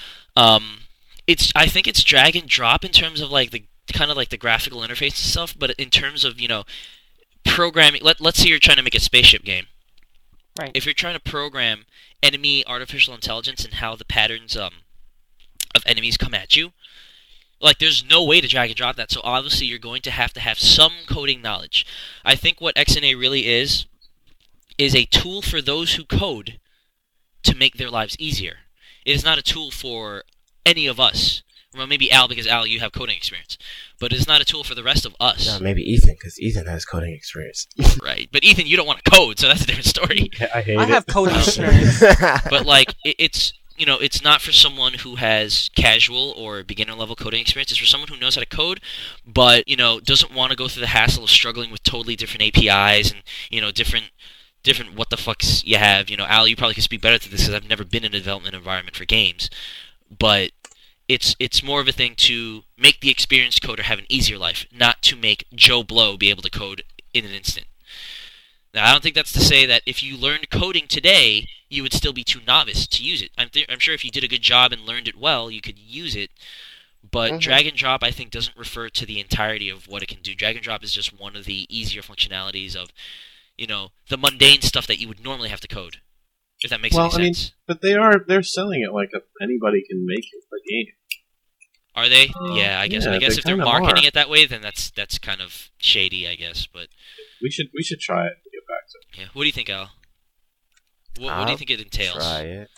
um, it's, I think it's drag and drop in terms of, like, the, kind of like the graphical interface and stuff, but in terms of, you know, programming, let, let's say you're trying to make a spaceship game. Right. If you're trying to program enemy artificial intelligence and how the patterns, um, of enemies come at you, like, there's no way to drag and drop that, so obviously you're going to have to have some coding knowledge. I think what X N A really is, is a tool for those who code to make their lives easier. It is not a tool for any of us. Well, maybe Al, because Al, you have coding experience. But it's not a tool for the rest of us. No, maybe Ethan, because Ethan has coding experience. Right. But Ethan, you don't want to code, so that's a different story. I hate I it. have coding experience. But, like, it, it's... you know, it's not for someone who has casual or beginner level coding experience. It's for someone who knows how to code, but, you know, doesn't want to go through the hassle of struggling with totally different A P Is and, you know, different different what the fucks you have. You know, Al, you probably can speak better to this because I've never been in a development environment for games, but it's it's more of a thing to make the experienced coder have an easier life, not to make Joe Blow be able to code in an instant. Now, I don't think that's to say that if you learned coding today, you would still be too novice to use it. I'm, th- I'm sure if you did a good job and learned it well, you could use it. But mm-hmm. drag and drop, I think, doesn't refer to the entirety of what it can do. Drag and drop is just one of the easier functionalities of, you know, the mundane stuff that you would normally have to code. If that makes well, any I mean, sense. but they are they're selling it like a, anybody can make it a game. Are they? Uh, yeah, I guess. yeah, I guess they if they're kinda marketing are. it that way, then that's that's kind of shady, I guess. But We should we should try it and get back to it. yeah, what do you think, Al? What, what do you think it entails? Try it.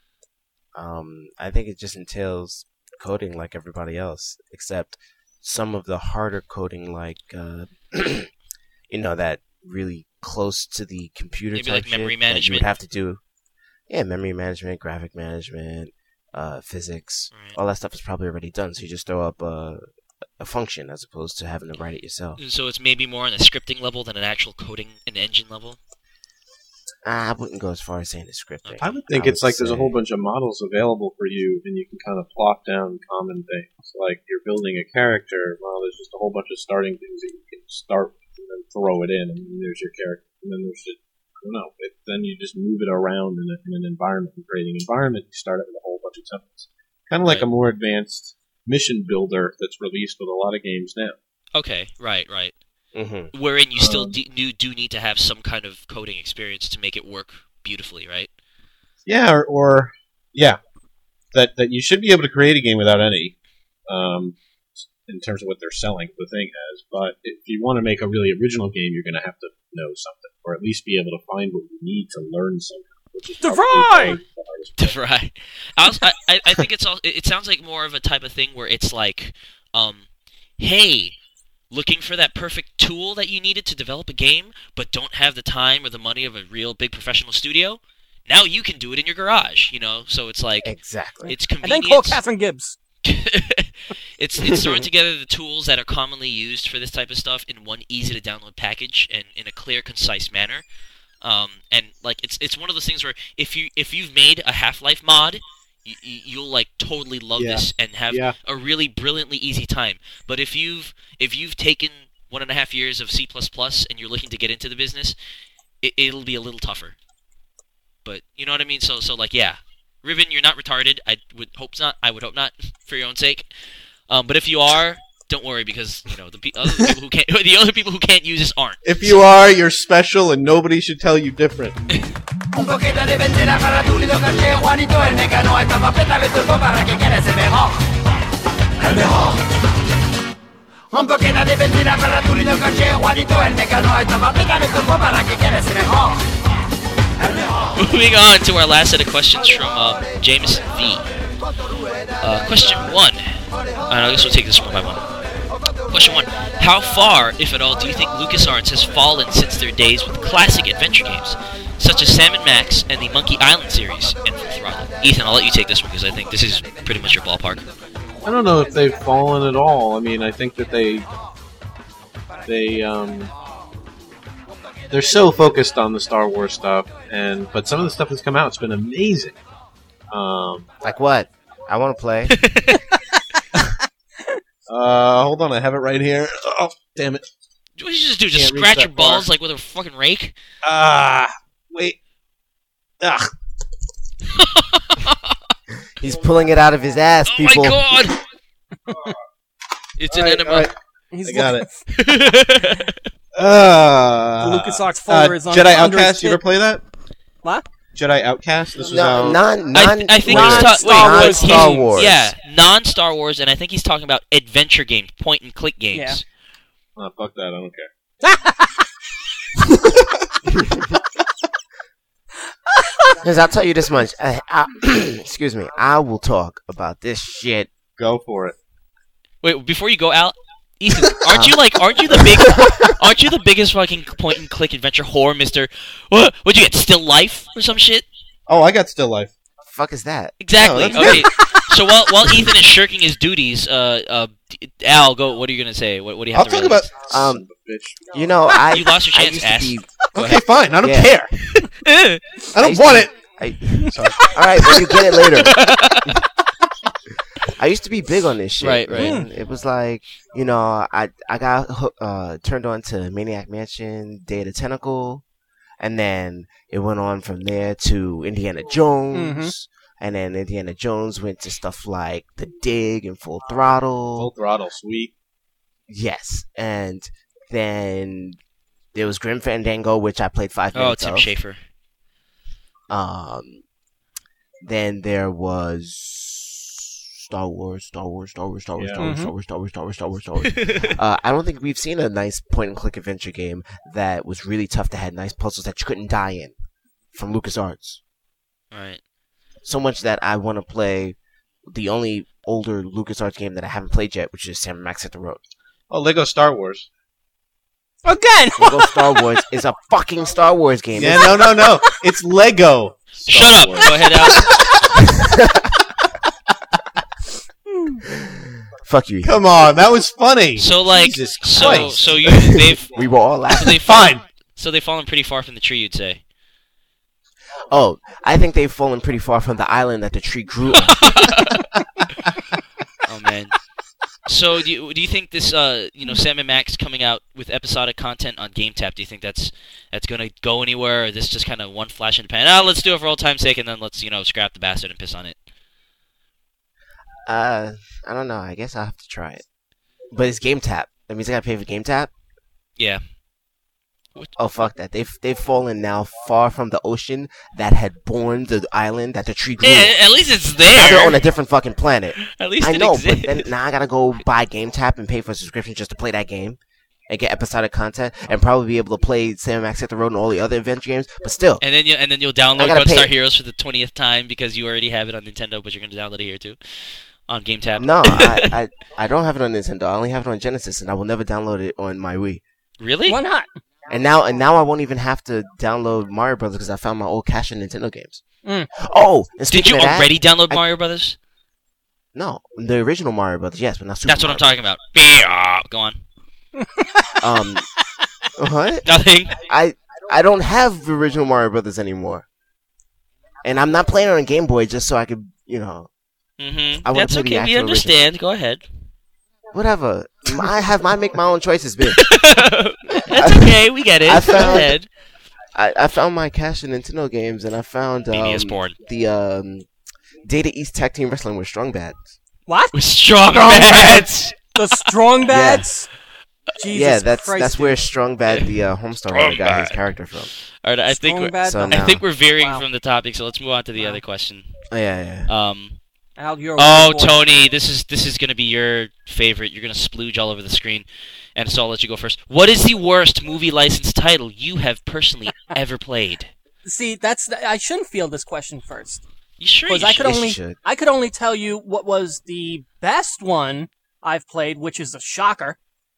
Um, I think it just entails coding like everybody else, except some of the harder coding, like uh, you know, that really close to the computer Maybe type like memory shit that you management? would have to do. Yeah, memory management, graphic management, uh, physics, Right. all that stuff is probably already done. So you just throw up a, a function as opposed to having to write it yourself. So it's maybe more on a scripting level than an actual coding and engine level? I wouldn't go as far as saying it's scripting. I would think I it's would like there's a say- whole bunch of models available for you, and you can kind of plot down common things. Like you're building a character, well, there's just a whole bunch of starting things that you can start with and then throw it in, and then there's your character, and then there's just, I don't know, it, then you just move it around in, a, in an environment, and creating environment, you start it with a whole bunch of templates. Kind of like Right. a more advanced mission builder that's released with a lot of games now. Okay, right, right. Mm-hmm. Wherein you still Um, do, do do need to have some kind of coding experience to make it work beautifully, right? Yeah, or, or yeah, that that you should be able to create a game without any, um, in terms of what they're selling the thing as. But if you want to make a really original game, you're going to have to know something, or at least be able to find what you need to learn something. Which is probably DeVry! the the hardest part. Right. I, also, I I I think it's all. It it sounds like more of a type of thing where it's like, um, hey, looking for that perfect tool that you needed to develop a game, but don't have the time or the money of a real big professional studio. Now you can do it in your garage, you know. So it's like Exactly. it's And then convenience. call Catherine Gibbs. it's it's throwing together the tools that are commonly used for this type of stuff in one easy to download package and in a clear, concise manner. Um, and like it's it's one of those things where if you if you've made a Half-Life mod, you, you'll like totally love Yeah. this and have Yeah. a really brilliantly easy time. But if you've if you've taken one and a half years of C plus plus and you're looking to get into the business, it, it'll be a little tougher. But you know what I mean? So so like yeah, Riven, you're not retarded. I would hope not. I would hope not for your own sake. Um, but if you are, don't worry because you know the pe- other people who can't the other people who can't use this aren't. If you are, you're special, and nobody should tell you different. Un poquito de benzina para tu lindo caché, Juanito el mecano, esta papeta de turbo para que quede ese mejor, el mejor. Un poquito de benzina para tu lindo caché, Juanito el mecano, esta papeta de turbo para que quede ese mejor, el mejor. Moving on to our last set of questions from um, Jameson V. Uh, question one. Uh, I guess we'll take this one by one. Question one. How far, if at all, do you think LucasArts has fallen since their days with classic adventure games, such as Sam and Max and the Monkey Island series and Full Throttle? Ethan, I'll let you take this one because I think this is pretty much your ballpark. I don't know if they've fallen at all. I mean, I think that they they um they're so focused on the Star Wars stuff, and but some of the stuff that's come out has been amazing. Um, Like what? I want to play. uh, hold on, I have it right here. Oh, damn it! What did you just do? Just Can't reach scratch that your balls far. like with a fucking rake? Ah, wait. Ugh. He's pulling it out of his ass, Oh people. my god! It's an All right, enema. all right, He's I got looking- it. Uh, The LucasArts folder uh, is on- Jedi under his Outcast. You ever pit. play that? What? Jedi Outcast. This was No, out. non, I, non, I think non- he's talking. Star Wait, Wars he's- Star games. Wars. Yeah, non-Star Wars, and I think he's talking about adventure games, point-and-click games. Yeah. Oh, fuck that. I don't care. Because I'll tell you this much. I, I, excuse me. I will talk about this shit. Go for it. Wait, before you go out, Ethan, aren't you like, aren't you the big, aren't you the biggest fucking point-and-click adventure whore, Mister? What? What'd you get? Still Life or some shit? Oh, I got Still Life. fuck is that? Exactly. No, that's okay. So while while Ethan is shirking his duties, uh, uh, Al, go. What are you gonna say? What, what do you have I'll to talk release? about. Um, Son of a bitch. You know, I You lost your I chance, used to ass. be- Go Okay, ahead. fine. I don't Yeah. care. I don't used want to- it. I, Sorry. all right, well, you get it later. I used to be big on this shit. Right, right. man. It was like, you know, I I got hoo- uh, turned on to Maniac Mansion, Day of the Tentacle, and then it went on from there to Indiana Jones, and then Indiana Jones went to stuff like The Dig and Full Throttle. Full throttle, sweet. Yes, and then there was Grim Fandango, which I played five Oh, minutes Tim of. Schafer. Um, then there was Star Wars, Star Wars, Star Wars, Star Wars, Yeah. Star Wars, Mhm. Star Wars, Star Wars, Star Wars, Star Wars, Star Wars. uh, I don't think we've seen a nice point-and-click adventure game that was really tough, that had nice puzzles that you couldn't die in from LucasArts. Right. So much that I want to play the only older LucasArts game that I haven't played yet, which is Sam Max Hit the Road. Oh, Lego Star Wars. Again. Lego Star Wars is a fucking Star Wars game. Yeah, no, no, no. It's Lego. Star Shut up. Wars. Go ahead, Al. Fuck you. Come on, that was funny. So like, Jesus so Christ. so you they've We were all so laughing. they've Fine. fallen, so they've fallen pretty far from the tree, you'd say. Oh, I think they've fallen pretty far from the island that the tree grew on. Oh man. So do you, do you think this uh you know Sam and Max coming out with episodic content on GameTap? Do you think that's that's gonna go anywhere, or this just kind of one flash in the pan? Ah, let's do it for old time's sake, and then let's you know scrap the bastard and piss on it. Uh, I don't know. I guess I'll have to try it. But it's Game Tap. That means I gotta pay for Game Tap? Yeah. Oh, fuck that. They've they've fallen now far from the ocean that had born the island that the tree grew Yeah, on. at least it's Now they're on there. a different fucking planet. At least I it know, exists. but then now I gotta go buy Game Tap and pay for a subscription just to play that game and get episodic content and probably be able to play Sam Max Hit the Road and all the other adventure games. But still, And then you and then you'll download I gotta Gunstar pay- Heroes for the twentieth time because you already have it on Nintendo, but you're gonna download it here too, on GameTap. no, I, I I don't have it on Nintendo. I only have it on Genesis, and I will never download it on my Wii. Really? Why not? And now, and now I won't even have to download Mario Brothers because I found my old cache in Nintendo games. Mm. Oh, and Did speaking you of that, already download I- Mario Brothers? No, the original Mario Brothers, yes, but not Super That's what I'm Mario talking about. Yeah, go on. Um, what? Nothing. I I don't have the original Mario Brothers anymore, and I'm not playing it on Game Boy just so I could, you know, Mm-hmm. I wanna That's play the okay. We actual understand. Go ahead. whatever. I have my make my own choices, bitch. That's okay. We get it. I Go found- ahead. I, I found my cache in Nintendo games, and I found Mania um, Sport. the um, Data East Tag Team Wrestling with Strong Bad. What? With strong Strong bats. The strong bads? Jesus yeah, that's Christ, that's dude. where Strong Bad, the uh, Homestar Runner, got his Bad. character from. All right. I think Strong we're, bad? So Okay. now- I think we're veering Wow. from the topic, so let's move on to the Wow. other question. Oh, yeah, yeah. Um. Al, you're a Oh, good boy. Tony, this is this is gonna be your favorite. You're gonna splooge all over the screen, and so I'll let you go first. What is the worst movie license title you have personally ever played? See, that's the, I shouldn't field this question first. You sure? You Because I could should? Yes, you only should. I could only tell you what was the best one I've played, which is a shocker.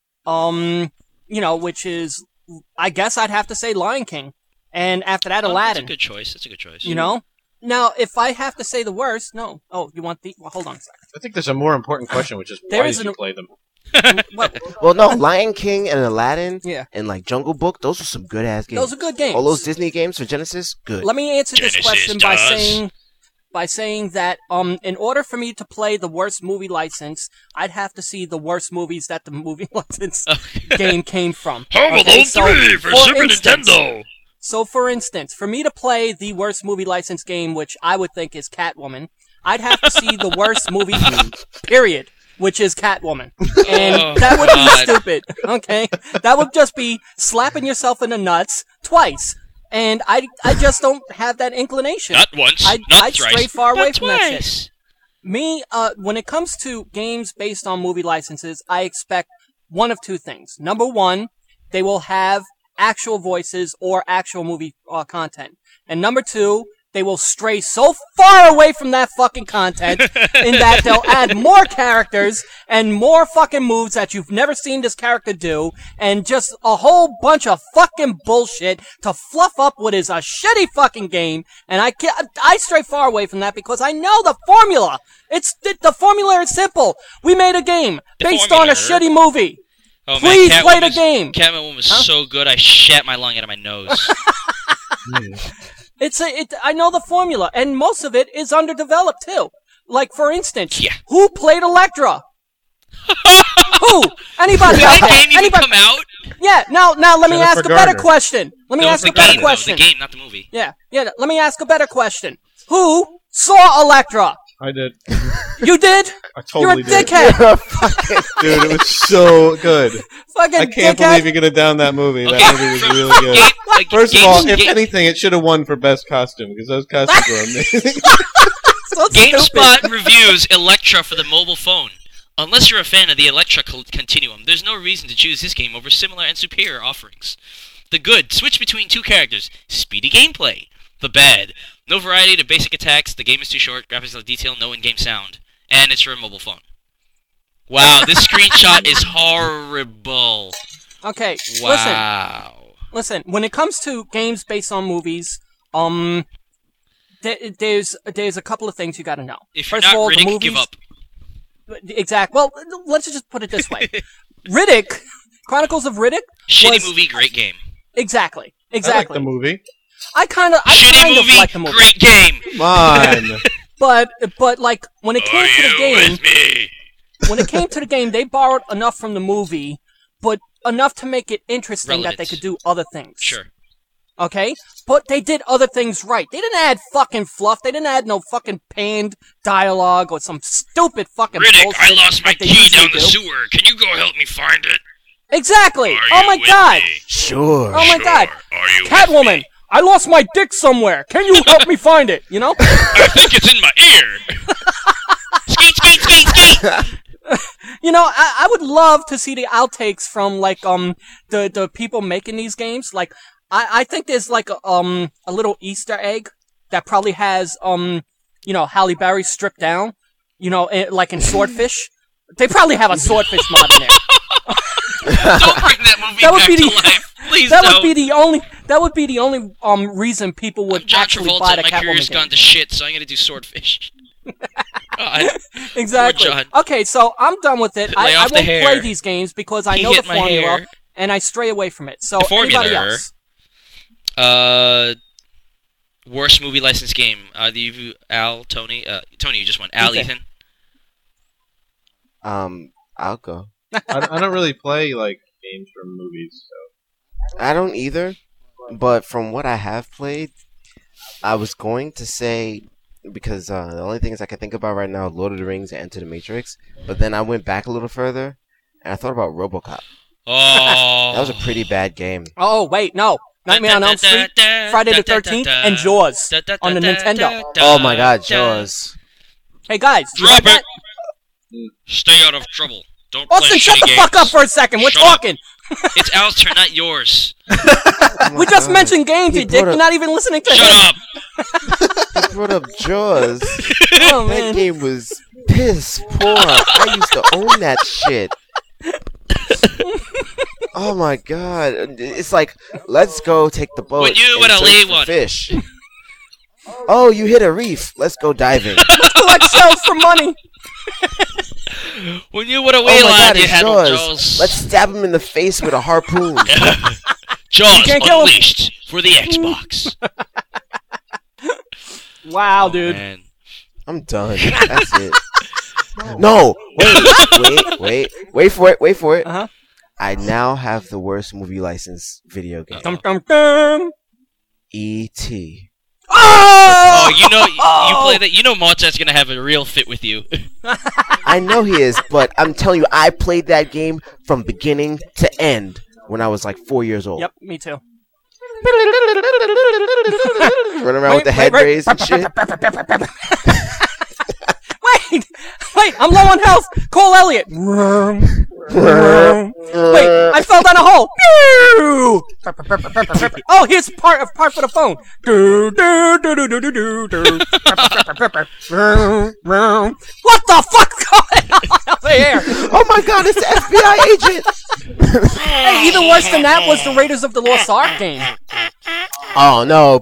Um, you know, which is I guess I'd have to say Lion King, and after that Oh, Aladdin. That's a good choice. That's a good choice. You know. Now, if I have to say the worst, no. Oh, you want the? Well, hold on a second. I think there's a more important question, which is There why is did you an- play them? What? Well, no, Lion King and Aladdin Yeah, and like Jungle Book, those are some good ass games. those are good games. All those Disney games for Genesis, good. Let me answer this Genesis question by does. saying by saying that um in order for me to play the worst movie license, I'd have to see the worst movies that the movie license game came from. Home Okay, Alone so, three for Super instance- Nintendo. So for instance, for me to play the worst movie license game, which I would think is Catwoman, I'd have to see the worst movie period, which is Catwoman. And Oh, that would God. be stupid, okay? That would just be slapping yourself in the nuts twice. And I, I just don't have that inclination. Not once, I'd- not I'd thrice, stray far but away from that shit. twice. Me, uh, when it comes to games based on movie licenses, I expect one of two things. Number one, they will have actual voices or actual movie uh, content. And number two, they will stray so far away from that fucking content in that they'll add more characters and more fucking moves that you've never seen this character do, and just a whole bunch of fucking bullshit to fluff up what is a shitty fucking game. And I can't, I stray far away from that because I know the formula. It's the, the formula is simple. We made a game The based formula. on a shitty movie. Oh, Please man, play the Catwoman's- game. Catwoman was Huh? so good, I shat my lung out of my nose. It's a, it, I know the formula, and most of it is underdeveloped too. Like, for instance, Yeah. who played Elektra? Who? Anybody Did out that there? game even Anybody? come out? Yeah. Now, now, let me Jennifer ask a better Garner. question. Let me No, ask the a better game, though, question. the game, not the movie. Yeah, yeah. Let me ask a better question. Who saw Elektra? I did. You did? I You're a totally did. dickhead. Dude, it was so good. Fucking I can't dickhead. believe you're gonna down that movie. Okay, That movie was from- really from good. game- like, First of all, games- if game- anything, it should have won for best costume because those costumes were amazing. So GameSpot stupid. reviews Electra for the mobile phone. Unless you're a fan of the Electra col- Continuum, there's no reason to choose this game over similar and superior offerings. The good, switch between two characters, speedy gameplay. The bad, no variety to basic attacks, the game is too short, graphics low detail, no in-game sound. And it's for a mobile phone. Wow, this screenshot is horrible. Okay, listen. Wow. Listen, when it comes to games based on movies, um, th- there's there's a couple of things you got to know. If you're First not of all, the Riddick, movies, give up. Exact. Well, let's just put it this way: Riddick, Chronicles of Riddick. Shitty was- movie, great game. Exactly. I like Exactly. the movie. I kind of, I Shitty kind movie, of like the movie, great game. Come on. but but like when it came Are to the you game, with me? when it came to the game, they borrowed enough from the movie, but enough to make it interesting that they Relevant. could do other things. Sure. Okay? But they did other things right. They didn't add fucking fluff. They didn't add no fucking panned dialogue or some stupid fucking Riddick, bullshit I lost my like they key usually down the do. sewer. Can you go help me find it? Exactly. Are Oh you my with god. me? Sure. Oh my Sure. god. Are you with Catwoman, me? I lost my dick somewhere. Can you help me find it? You know? I think it's in my ear. Skate, skate, skate, skate. You know, I, I would love to see the outtakes from like um the the people making these games. Like, I, I think there's like a, um a little Easter egg that probably has um you know Halle Berry stripped down. You know, in, like in Swordfish. They probably have a Swordfish mod in there. Don't bring that movie That would back be to the- life. Please That don't. would be the only. That would be the only um reason people would I'm John actually Travolta buy and the my career's Catwoman gone game. to shit, so I'm gonna do Swordfish. God. Exactly. Poor John. Okay, so I'm done with it. I, Lay I off the won't hair. play these games because I He know the hit my formula, hair. and I stray away from it. So The anybody formula. else? Uh, worst movie license game. Uh, do you, Al, Tony, uh, Tony, you just won. Al, Ethan. Ethan. Um, I'll go. I, I don't really play like games from movies. So. I don't either, but from what I have played, I was going to say because uh, the only things I can think about right now are Lord of the Rings and Enter the Matrix. But then I went back a little further and I thought about RoboCop. Oh. That was a pretty bad game. Oh wait, no. Nightmare on Elm Street, Friday the thirteenth, and Jaws on the Nintendo. Oh my God, Jaws! Hey guys, you Drop like that? it. Stay out of trouble. Don't Austin, play shut shitty the games. fuck up for a second. We're Shut up. talking. It's Al's turn, not yours. Oh my We just God. mentioned games, He you dick. brought You're up- not even listening to Shut him. up. He brought up Jaws. Oh That man. game was piss poor. I used to own that shit. Oh my God! It's like, let's go take the boat When you and would have search laid for one. fish. Oh, you hit a reef. Let's go diving. Let's collect shells for money. When you would have Oh my God, waylined, you it's had Jaws. Jaws. Let's stab him in the face with a harpoon. Jaws can't kill him. Unleashed for the Xbox. Wow, Oh, dude. man. I'm done. That's it. No, wait, wait, wait, wait for it, wait for it. Uh-huh. I now have the worst movie license video game. Dum dum dum. E T Oh! Oh, you know, you Oh! play that. You know, Mozart's gonna have a real fit with you. I know he is, but I'm telling you, I played that game from beginning to end when I was like four years old. Yep, me too. Running around with the head raised and shit. Wait, wait, I'm low on health. Cole Elliott. Wait, I fell down a hole. do. Oh, here's part of part for the phone. Do do do do do do do do. What the fuck's going on over here? Oh my god, it's the F B I agent! Hey, even worse than that was the Raiders of the Lost Ark game. Oh no.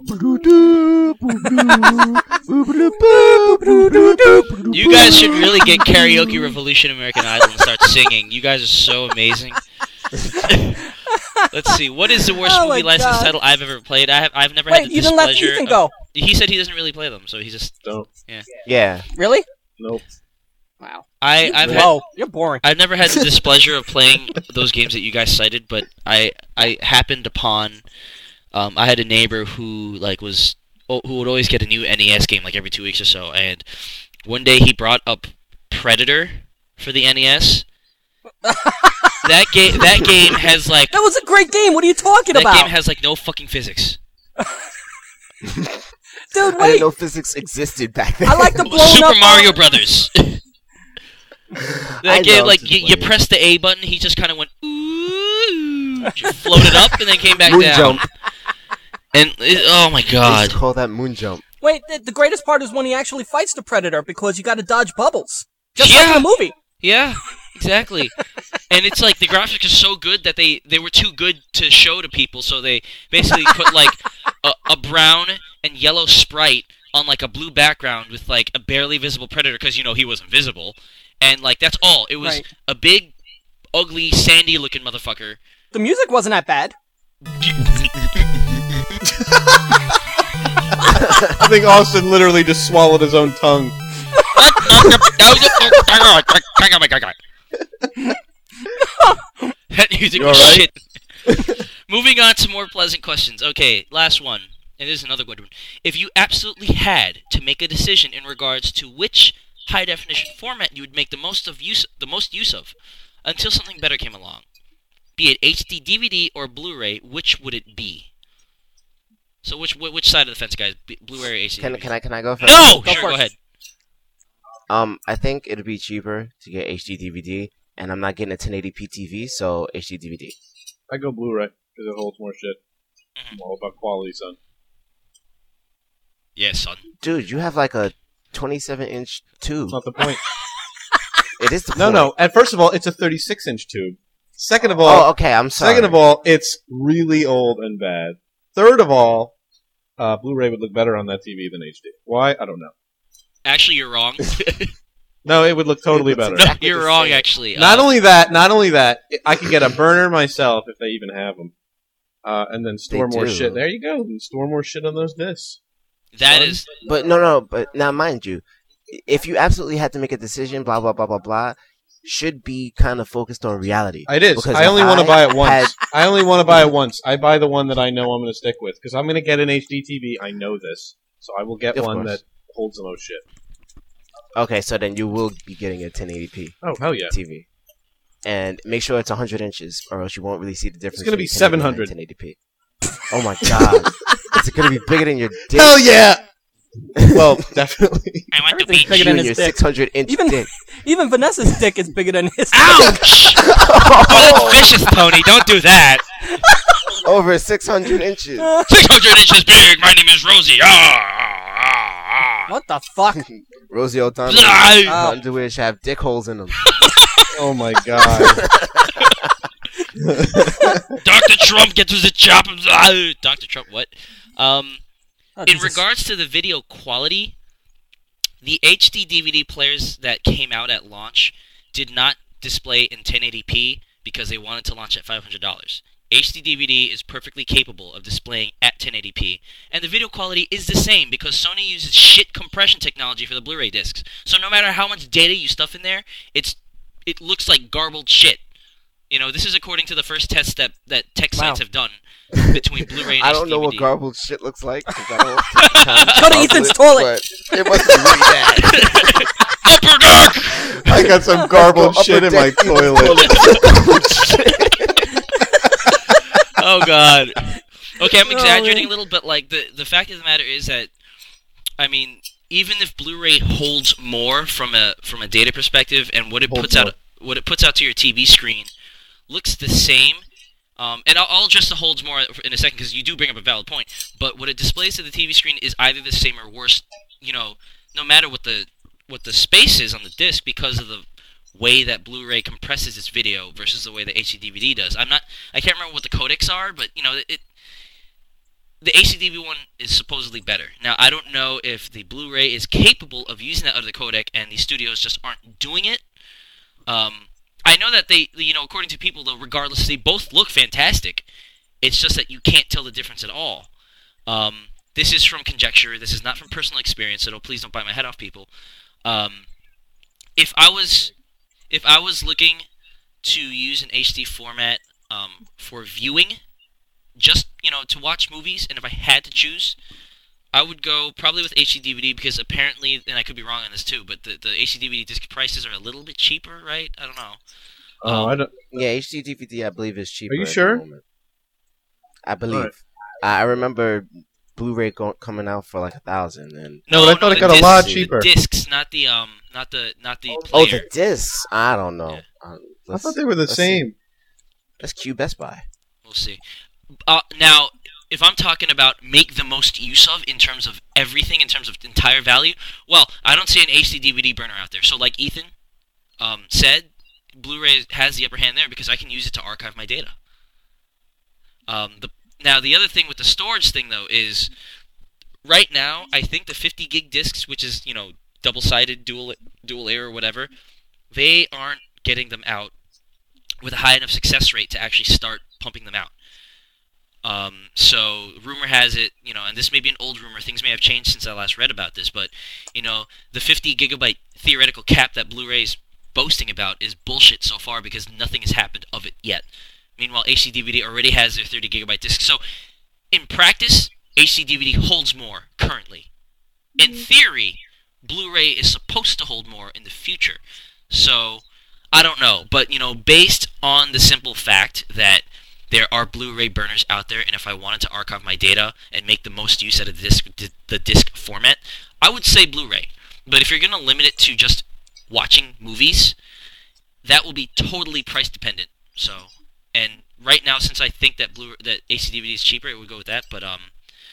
You guys should really get Karaoke Revolution American Idol and start singing. You guys are so amazing. Let's see. What is the worst Oh my movie license God. title I've ever played? I have. I've never Wait, had the you didn't let displeasure. Ethan of- go. He said he doesn't really play them, so he just. Don't. Yeah. Really? Nope. Wow. I. I've had. Whoa, you're boring. I've never had the displeasure of playing those games that you guys cited, but I. I happened upon. Um, I had a neighbor who like was who would always get a new N E S game like every two weeks or so, and one day he brought up Predator for the N E S. that game. That game has like. That was a great game. What are you talking That about? game has like no fucking physics. Dude, I didn't wait. know physics existed back then. I like the blown Super up Mario Brothers. That I game, loved like to you, play you it. pressed the A button, he just kind of went ooh, floated up, and then came back Moon down. jump. And it, oh my They used god, to call that moon jump. Wait, the, the greatest part is when he actually fights the Predator because you got to dodge bubbles. Just Yeah. like in the movie. yeah, exactly. And it's like the graphics are so good that they they were too good to show to people, so they basically put like a, a brown and yellow sprite on like a blue background with like a barely visible Predator because you know he wasn't visible, and like that's all. It was Right. a big, ugly, sandy-looking motherfucker. The music wasn't that bad. I think Austin literally just swallowed his own tongue. That music You was alright? shit. Moving on to more pleasant questions. Okay, last one. And this is another good one. If you absolutely had to make a decision in regards to which high definition format you would make the most of use the most use of until something better came along, be it H D D V D or Blu-ray, which would it be? So which wh- which side of the fence, guys? B- Blu-ray or H D? Can, D V D? can I can I go first? No, Go sure, go first. ahead. Um, I think it'd be cheaper to get H D D V D, and I'm not getting a ten eighty p T V, so H D D V D. I go Blu-ray because it holds more shit. Mhm. I'm all about quality, son. Yeah, son. Dude, you have like a twenty-seven inch tube. That's not the point. It is the No, point. no. And first of all, it's a thirty-six inch tube. Second of all, Oh, okay. I'm sorry. second of all, it's really old and bad. Third of all, uh, Blu-ray would look better on that T V than H D. Why? I don't know. Actually, you're wrong. No, it would look totally It's better. No, exactly you're the wrong, same. actually. Not Uh, only that, not only that, I could get a burner myself if they even have them, uh, and then store They more do. shit. There you go. And store more shit on those discs. that son. is But no, no. But now, mind you, if you absolutely had to make a decision, blah blah blah blah blah, should be kind of focused on reality. It is. Because I if only want to I buy it once. had- I only want to buy it once. I buy the one that I know I'm going to stick with because I'm going to get an H D T V. I know this, so I will get Of one course. that holds the most shit. Okay, so then you will be getting a ten eighty p Oh hell yeah! T V, and make sure it's one hundred inches, or else you won't really see the difference. gonna be between seven hundred. ten eighty p. Oh my god, is it gonna be bigger than your dick? Hell yeah! Well, definitely. I want to Everything's beat bigger You than and his your dick. six hundred inch Even- dick. Even Vanessa's dick is bigger than his. Ouch! Oh, that's vicious, Tony. Don't do that. Over six hundred inches. six hundred inches big. My name is Rosie. Ah, ah, ah. What the fuck? Rosie O'Donnell. Ah. Uh, underwear should have dick holes in them. Oh my god. Doctor Trump gets to the chop. Ah. Doctor Trump, what? Um, Oh, in Jesus. regards to the video quality, the H D D V D players that came out at launch did not display in ten eighty p because they wanted to launch at five hundred dollars. H D D V D is perfectly capable of displaying at ten eighty p, and the video quality is the same because Sony uses shit compression technology for the Blu-ray discs. So no matter how much data you stuff in there, it's it looks like garbled shit. You know, this is according to the first test that, that tech science Wow. have done between Blu-ray and I H D don't D V D. know what garbled shit looks like. 'cause I don't take the time to Go to garble Ethan's it, toilet. but It must be really bad. Upper deck! I got some garbled Upper shit in my deck toilet. Oh god. Okay, I'm Oh, exaggerating man. a little, but like the the fact of the matter is that, I mean, even if Blu-ray holds more from a from a data perspective, and what it Holds puts more. out what it puts out to your T V screen looks the same, Um, and I'll, I'll address the holds more in a second because you do bring up a valid point. But what it displays to the T V screen is either the same or worse. You know, no matter what the what the space is on the disc, because of the way that Blu-ray compresses its video versus the way the H D D V D does. I'm not. I can't remember what the codecs are, but you know, it. The H D D V D one is supposedly better. Now, I don't know if the Blu-ray is capable of using that other codec, and the studios just aren't doing it. Um, I know that they, you know, according to people, though, regardless, they both look fantastic. It's just that you can't tell the difference at all. Um, this is from conjecture. This is not from personal experience, so please don't bite my head off, people. Um, if I was, if I was looking to use an H D format um, for viewing, just, you know, to watch movies, and if I had to choose, I would go probably with H D D V D because apparently, and I could be wrong on this too, but the, the H D D V D disc prices are a little bit cheaper, right? I don't know. Oh, Um, I don't. Yeah, H D D V D I believe is cheaper. Are you at the sure? moment. I believe. Alright. I I remember Blu-ray go- coming out for like a thousand, and No, but I thought no, it the got a discs, lot the cheaper. discs, not the um, not the not the oh, player. the discs. I don't know. Yeah. Uh, I let's- thought they were the let's see. same. Let's cue Best Buy. We'll see. Uh, now, if I'm talking about make the most use of in terms of everything, in terms of entire value, well, I don't see an H D D V D burner out there. So, like Ethan um, said, Blu-ray has the upper hand there because I can use it to archive my data. Um, the now the other thing with the storage thing though is right now I think the fifty gig discs, which is you know double-sided, dual dual layer or whatever, they aren't getting them out with a high enough success rate to actually start pumping them out. Um, so rumor has it, you know, and this may be an old rumor, things may have changed since I last read about this, but, you know, the fifty gigabyte theoretical cap that Blu-ray's boasting about is bullshit so far because nothing has happened of it yet. Meanwhile, H D D V D already has their thirty gigabyte disc. So, in practice, H D D V D holds more currently. In theory, Blu-ray is supposed to hold more in the future. So, I don't know, but, you know, based on the simple fact that there are Blu-ray burners out there, and if I wanted to archive my data and make the most use out of the disc, the disc format, I would say Blu-ray. But if you're going to limit it to just watching movies, that will be totally price dependent. So, and right now, since I think that Blu that H D D V D is cheaper, it would go with that. But um,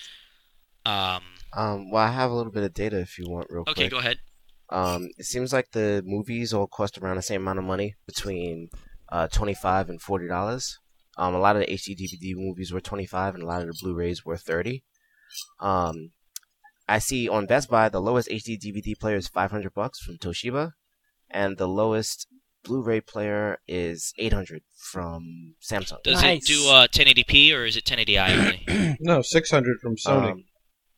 um, Um, well, I have a little bit of data if you want, real okay, quick. go ahead. Um, it seems like the movies all cost around the same amount of money, between uh twenty-five and forty dollars. Um, a lot of the H D D V D movies were twenty-five, and a lot of the Blu-rays were thirty. Um, I see on Best Buy the lowest H D D V D player is five hundred bucks from Toshiba, and the lowest Blu-ray player is eight hundred from Samsung. Does Nice. it do uh, ten eighty p or is it ten eighty i only? No, six hundred from Sony. Um,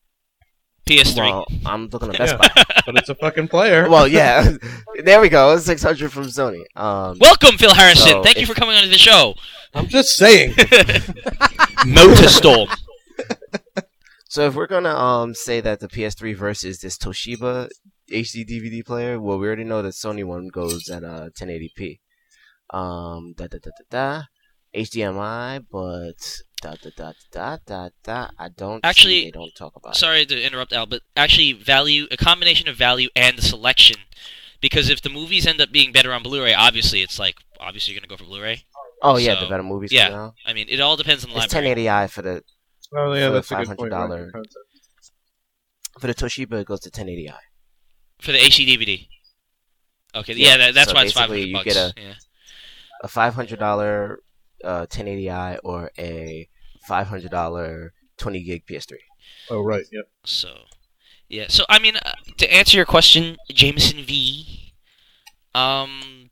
P S three. well, I'm looking at Best Yeah. Buy. But it's a fucking player. Well, yeah, there we go. It's six hundred from Sony. Um, Welcome, Phil Harrison. So, Thank you if- for coming on to the show. I'm just saying. Motorstorm. So if we're gonna um say that the P S three versus this Toshiba H D D V D player, well, we already know the Sony one goes at uh ten eighty p. Um, da da da da da, H D M I, but da da da da da da. I don't Actually, see they don't talk about it. Sorry to interrupt, Al, but actually, value a combination of value and the selection. Because if the movies end up being better on Blu-ray, obviously it's like obviously you're gonna go for Blu-ray. Oh yeah, so, the better movies yeah. come out. I mean, it all depends on the It's ten library. eighty i for the Oh yeah, For that's a good point. $five hundred Right, concept. for the Toshiba it goes to ten eighty i. For the H D D V D. Okay, Yeah, yeah, that, that's so why it's five basically hundred you bucks. get yeah. A five hundred dollar uh ten eighty i or a five hundred dollar twenty gig P S three. Oh right, yep. So, yeah. So I mean, uh, to answer your question, Jameson V. Um,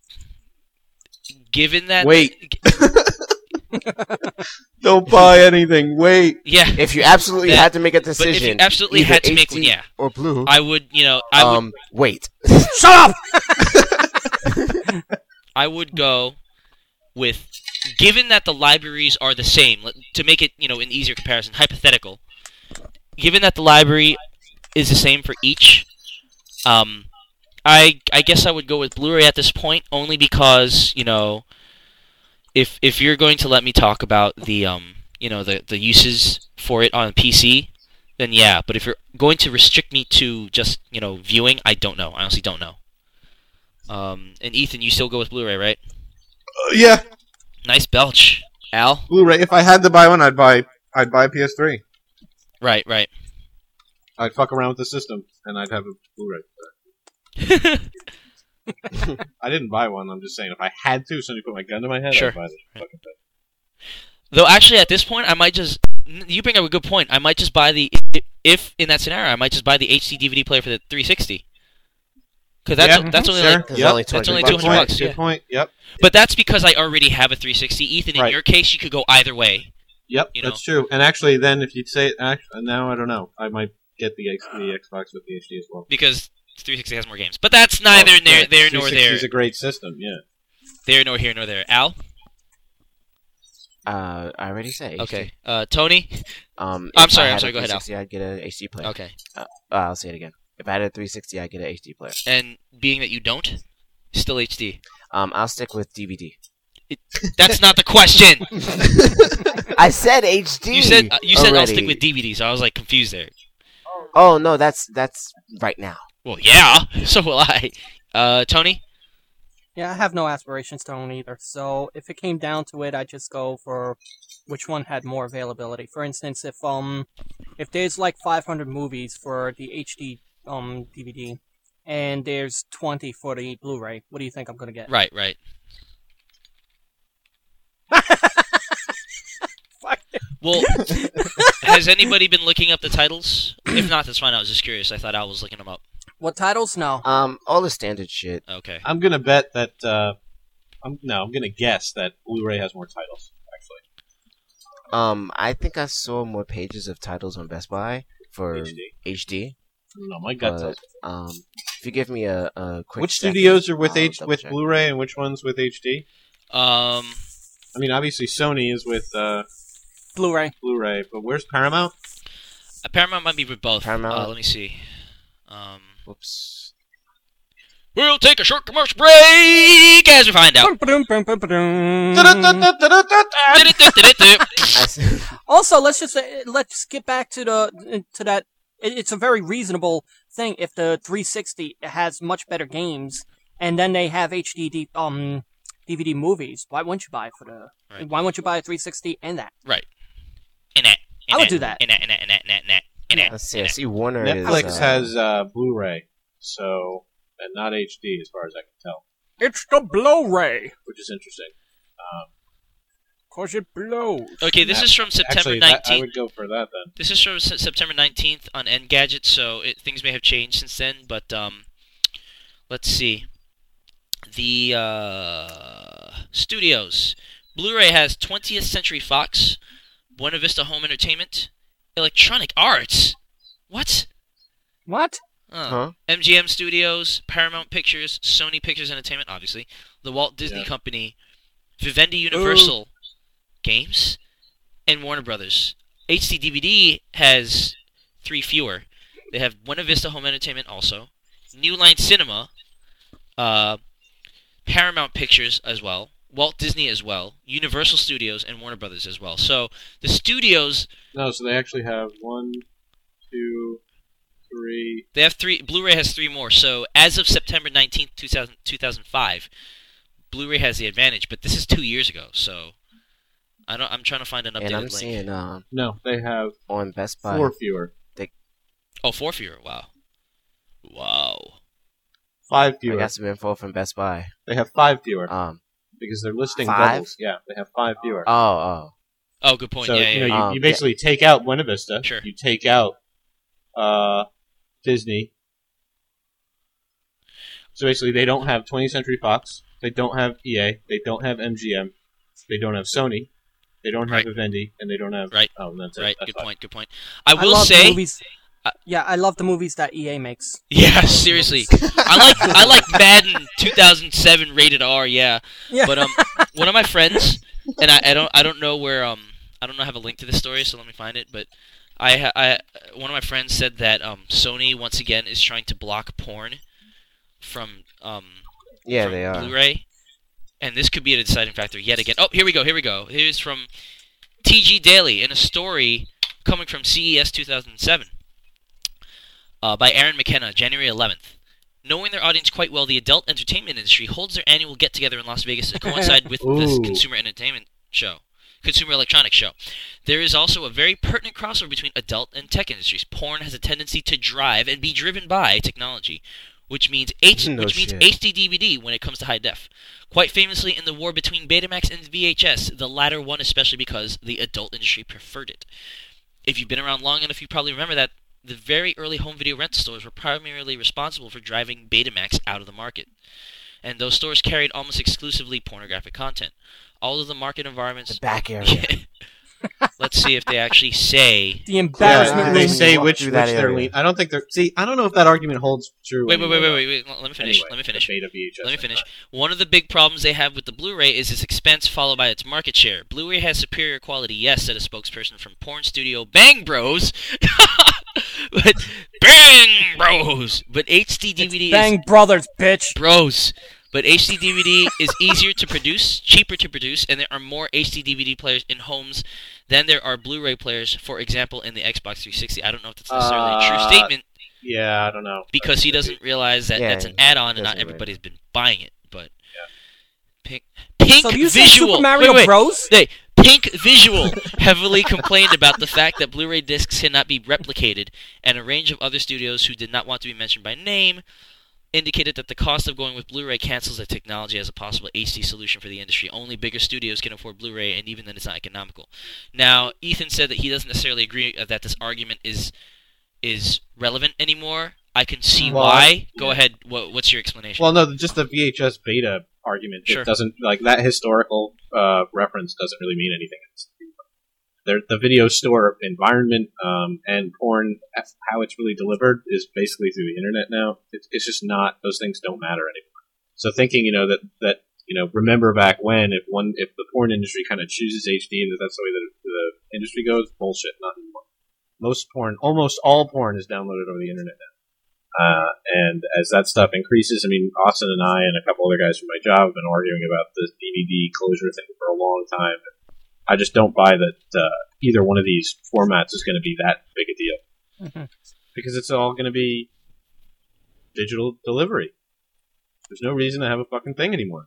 given that. Wait. Don't buy anything. Wait. Yeah. If you absolutely That- had to make a But if decision, you absolutely either had to make one, H D yeah, or blue, I would. You know, I would. um, wait. Shut up! I would go with, given that the libraries are the same, let- to make it, you know, an easier comparison, hypothetical, given that the library is the same for each, um, I I guess I would go with Blu-ray at this point, only because, you know, if if you're going to let me talk about the, um, you know, the, the uses for it on P C, then yeah, but if you're going to restrict me to just, you know, viewing, I don't know. I honestly don't know. Um, and Ethan, you still go with Blu-ray, right? Uh, yeah. Nice belch. Al? Blu-ray. If I had to buy one, I'd buy I'd buy a P S three. Right, right. I'd fuck around with the system, and I'd have a Blu-ray. I didn't buy one. I'm just saying, if I had to, somebody put my gun to my head, Sure. I'd buy the fucking thing. Though actually, at this point, I might just. You bring up a good point. I might just buy the. If in that scenario, I might just buy the H D D V D player for the three sixty. Because that's Yeah, that's only sure. like It's Yep. only That's twenty only bucks. two hundred bucks. Good Yeah. point. Yep. But that's because I already have a three sixty. Ethan, in Right. your case, you could go either way. Yep. You know. That's true. And actually, then if you'd say actually, now I don't know. I might get the, X, the Xbox with the H D as well. Because three sixty has more games. But that's neither Well, near, yeah, there nor three sixty there. is a great system. Yeah. There nor here nor there. Al? Uh, I already said H D. Okay. Uh, Tony? Um, I'm if sorry, I I'm had sorry, a go ahead, Al. three sixty, I'd get a H D player. Okay. Uh, I'll say it again. If I had a three sixty, I'd get an H D player. And being that you don't, still H D. Um, I'll stick with D V D. That's not the question! I said H D. You said uh, you said I'll already. stick with D V D, so I was like confused there. Oh no, that's that's right now. Well, yeah, so will I. Uh, Tony? Yeah, I have no aspirations to own either. So if it came down to it, I'd just go for which one had more availability. For instance, if um if there's like five hundred movies for the H D um D V D and there's twenty for the Blu-ray, what do you think I'm gonna get? Right, right. Fuck. Well, has anybody been looking up the titles? If not, that's fine. I was just curious. I thought Al was looking them up. What titles? No. Um, all the standard shit. Okay. I'm gonna bet that. Uh, I'm no. I'm gonna guess that Blu-ray has more titles. Actually, Um, I think I saw more pages of titles on Best Buy for H D. H D. No, my gut But tells me. um, if you give me a, a quick Which second, studios are with I'll H double with check. Blu-ray and which ones with H D? Um, I mean, obviously Sony is with uh, Blu-ray. Blu-ray, but where's Paramount? uh, Paramount might be with both. Paramount. Uh, let me see. Um, Whoops. we'll take a short commercial break as we find out. I s- Also, let's just uh, let's get back to the to that. it- It's a very reasonable thing if the three sixty has much better games, and then they have H D D um D V D movies. Why wouldn't you buy it for the? Right. Why wouldn't you buy a three sixty and that? Right. In that. I would do that. In that. In that. In that. In that. In that. In that. Let's see. I see Warner Netflix is. Uh, has uh, Blu-ray, so and not H D as far as I can tell, It's the Blu-ray, which is interesting. cause it blows. Okay, this That- is from September Actually, that, I nineteenth. would go for that then. This is from S- September nineteenth on Engadget, so it, things may have changed since then, but um, let's see. The uh, studios. Blu-ray has twentieth Century Fox, Buena Vista Home Entertainment, Electronic Arts. What? What? Oh. Huh? M G M Studios, Paramount Pictures, Sony Pictures Entertainment, obviously, the Walt Disney Yeah. Company, Vivendi Universal Games, and Warner Brothers. H D D V D has three fewer. They have Buena Vista Home Entertainment also, New Line Cinema, uh, Paramount Pictures as well, Walt Disney as well, Universal Studios, and Warner Brothers as well. So the studios, No, so they actually have one, two, three. they have three. Blu-ray has three more. So as of September nineteenth, two thousand, two thousand five, Blu-ray has the advantage. But this is two years ago, so I don't. I'm trying to find an updated and I'm link. seeing um No, they have on Best Buy. four fewer, Oh, four fewer. Wow. Wow. five I fewer. got some info from Best Buy. They have five fewer Um. because they're listing Five? doubles. Yeah, they have five fewer. Oh. Oh. Oh, good point. so yeah, you yeah. know, you, Um, you basically take out Buena Vista. Sure. You take out uh, Disney. So basically, they don't have twentieth Century Fox. They don't have E A. They don't have M G M. They don't have Sony. They don't have Right. Vivendi, and they don't have. Right. Oh, and that's it. Right. That's Good five. point. Good point. I will love the say. movies. Yeah, I love the movies that E A makes. Yeah, seriously. I like I like Madden two thousand seven rated R. Yeah. Yeah. But um, one of my friends, and I, I don't I don't know where um I don't know have a link to this story, so let me find it. But I ha- I one of my friends said that um Sony once again is trying to block porn from um Yeah, from they are. Blu-ray, and this could be a deciding factor yet again. Oh, here we go. Here we go. Here's from T G Daily in a story coming from C E S two thousand seven. Uh, by Aaron McKenna, January eleventh. Knowing their audience quite well, the adult entertainment industry holds their annual get-together in Las Vegas to coincide with this Ooh. consumer entertainment show. Consumer Electronics Show. There is also a very pertinent crossover between adult and tech industries. Porn has a tendency to drive and be driven by technology, which means H- No which means shit. H D D V D when it comes to high def. Quite famously, in the war between Betamax and V H S, the latter won especially because the adult industry preferred it. If you've been around long enough, you probably remember that the very early home video rental stores were primarily responsible for driving Betamax out of the market. And those stores carried almost exclusively pornographic content. All of the market environments... The back area. Let's see if they actually say... The embarrassment Yeah, Embarrassment they room. say walk which, through which that they're area. lean. I don't think they're. See, I don't know if that argument holds true. Wait, wait, wait, anymore, wait, wait, wait. Let me finish. Anyway, Let me the finish. beta V H S Let me and finish. that. One of the big problems they have with the Blu-ray is its expense followed by its market share. Blu-ray has superior quality, yes, said a spokesperson from porn studio Bang Bros. but Bang Bros. But H D D V D It's Bang is Brothers, bitch. Bros. But H D D V D is easier to produce, cheaper to produce, and there are more H D D V D players in homes than there are Blu-ray players. For example, in the Xbox three sixty. I don't know if that's necessarily a true Uh, statement Yeah, I don't know. because he doesn't realize that Yeah, that's an add-on and doesn't not really. everybody's been buying it. But Pink, Pink So you say Visual. Super Mario wait, wait. Bros? Hey, Pink Visual heavily complained about the fact that Blu-ray discs cannot be replicated, and a range of other studios who did not want to be mentioned by name indicated that the cost of going with Blu-ray cancels the technology as a possible H D solution for the industry. Only bigger studios can afford Blu-ray, and even then it's not economical. Now, Ethan said that he doesn't necessarily agree that this argument is is relevant anymore. I can see Well, why. Go yeah. ahead. What, what's your explanation? Well, no, just the V H S beta argument. Sure. It doesn't like that historical uh, reference doesn't really mean anything. It's, they're- the video store environment um, and porn, how it's really delivered, is basically through the internet now. It's, it's just not; those things don't matter anymore. So thinking, you know, that that you know, remember back when if one if the porn industry kind of chooses H D and that that's the way that the industry goes, bullshit. Not anymore. Most porn, almost all porn, is downloaded over the internet now. Uh, and as that stuff increases, I mean, Austin and I and a couple other guys from my job have been arguing about this D V D closure thing for a long time. I just don't buy that uh, either one of these formats is going to be that big a deal. Mhm. Because it's all going to be digital delivery. There's no reason to have a fucking thing anymore.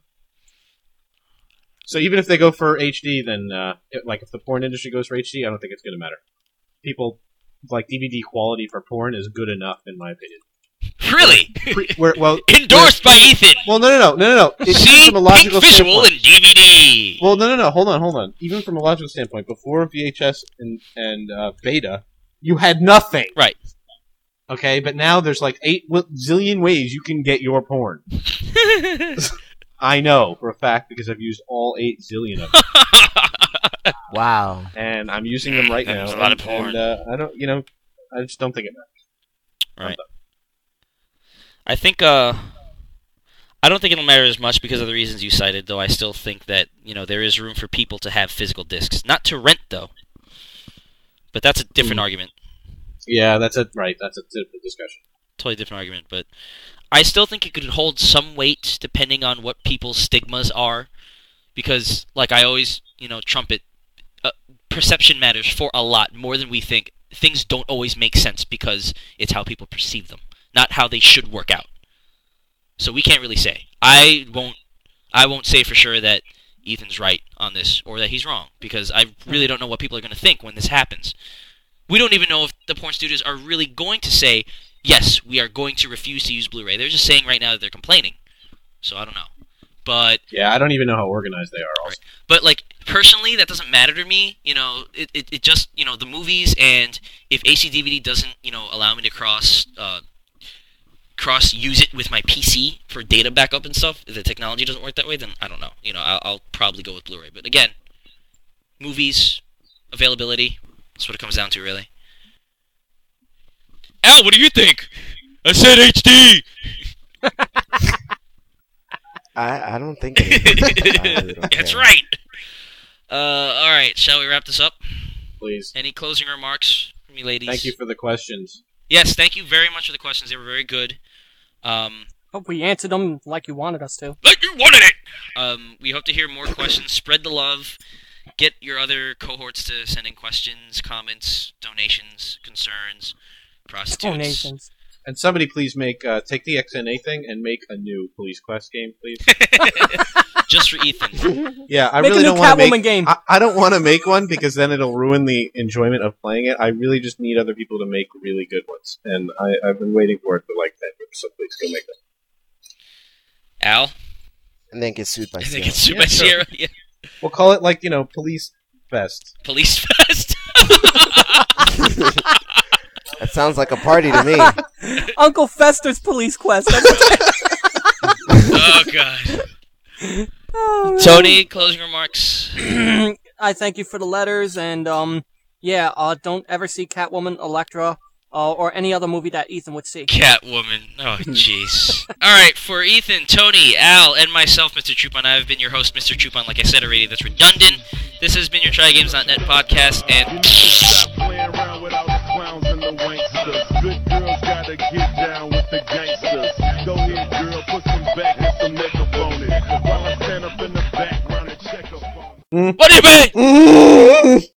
So even if they go for H D, then, uh, it, like, if the porn industry goes for H D, I don't think it's going to matter. People, like, D V D quality for porn is good enough, in my opinion. really? Pre- where, well, Endorsed by Ethan. well, no, no, no, no, no, no. It's See, from a Pink logical Visual standpoint. and D V D. Well, no, no, no. Hold on, hold on. Even from a logical standpoint, before V H S and and uh, beta, you had nothing. Right. Okay, but now there's like eight w- zillion ways you can get your porn. I know for a fact because I've used all eight zillion of them, Wow. and I'm using them right now. That's a lot of and- porn. And, uh, I don't, you know, I just don't think it matters. Right. I think uh I don't think it'll matter as much because of the reasons you cited, though I still think that, you know, there is room for people to have physical discs. Not to rent though. But that's a different Mm. argument. Yeah, that's it. Right, that's a different discussion. Totally different argument, but I still think it could hold some weight depending on what people's stigmas are, because like I always, you know, trumpet uh, perception matters for a lot more than we think. Things don't always make sense because it's how people perceive them, not how they should work out. So we can't really say. I won't I won't say for sure that Ethan's right on this or that he's wrong, because I really don't know what people are going to think when this happens. We don't even know if the porn studios are really going to say, yes, we are going to refuse to use Blu-ray. They're just saying right now that they're complaining. So I don't know. But Yeah, I don't even know how organized they are. Also. but like personally, that doesn't matter to me. You know, it, it, it just, you know, the movies, and if H D D V D doesn't, you know, allow me to cross uh, cross use it with my P C for data backup and stuff, if the technology doesn't work that way, then I don't know. You know, I'll, I'll probably go with Blu-ray. But again, movies, availability, that's what it comes down to, really. Al, what do you think? I said H D! I, I don't think it I really don't That's care. right! Uh, alright, shall we wrap this up? Please. Any closing remarks from you ladies? Thank you for the questions. Yes, thank you very much for the questions. They were very good. Um, Hope we answered them like you wanted us to. like you wanted it! Um, we hope to hear more questions. Spread the love. Get your other cohorts to send in questions, comments, donations, concerns, prostitutes. Donations. And somebody please make uh, take the X N A thing and make a new Police Quest game, please. Just for Ethan. Yeah, I Make really a new don't want to Catwoman make. game. I, I don't want to make one because then it'll ruin the enjoyment of playing it. I really just need other people to make really good ones, and I, I've been waiting for it for like ten years. So please go make them. Al? And then get sued by I think Sierra. it's Super Yeah, sure. Sierra. Yeah. We'll call it like you know Police Fest. Police Fest. That sounds like a party to me. Uncle Fester's Police Quest. Oh, God. Oh, man. Tony, closing remarks. I thank you for the letters, and um, yeah, uh, don't ever see Catwoman, Elektra, uh, or any other movie that Ethan would see. Catwoman. Oh, jeez. All right, for Ethan, Tony, Al, and myself, Mister Chupon, I've been your host, Mister Chupon. Like I said already, that's redundant. This has been your Try Games dot net podcast, and... Stop playing around with all the clowns and the wanksters. Good girls gotta get down with the gangsters. Go ahead, girl, put some back and some makeup on it. While I stand up in the background and check up on it. What do you mean?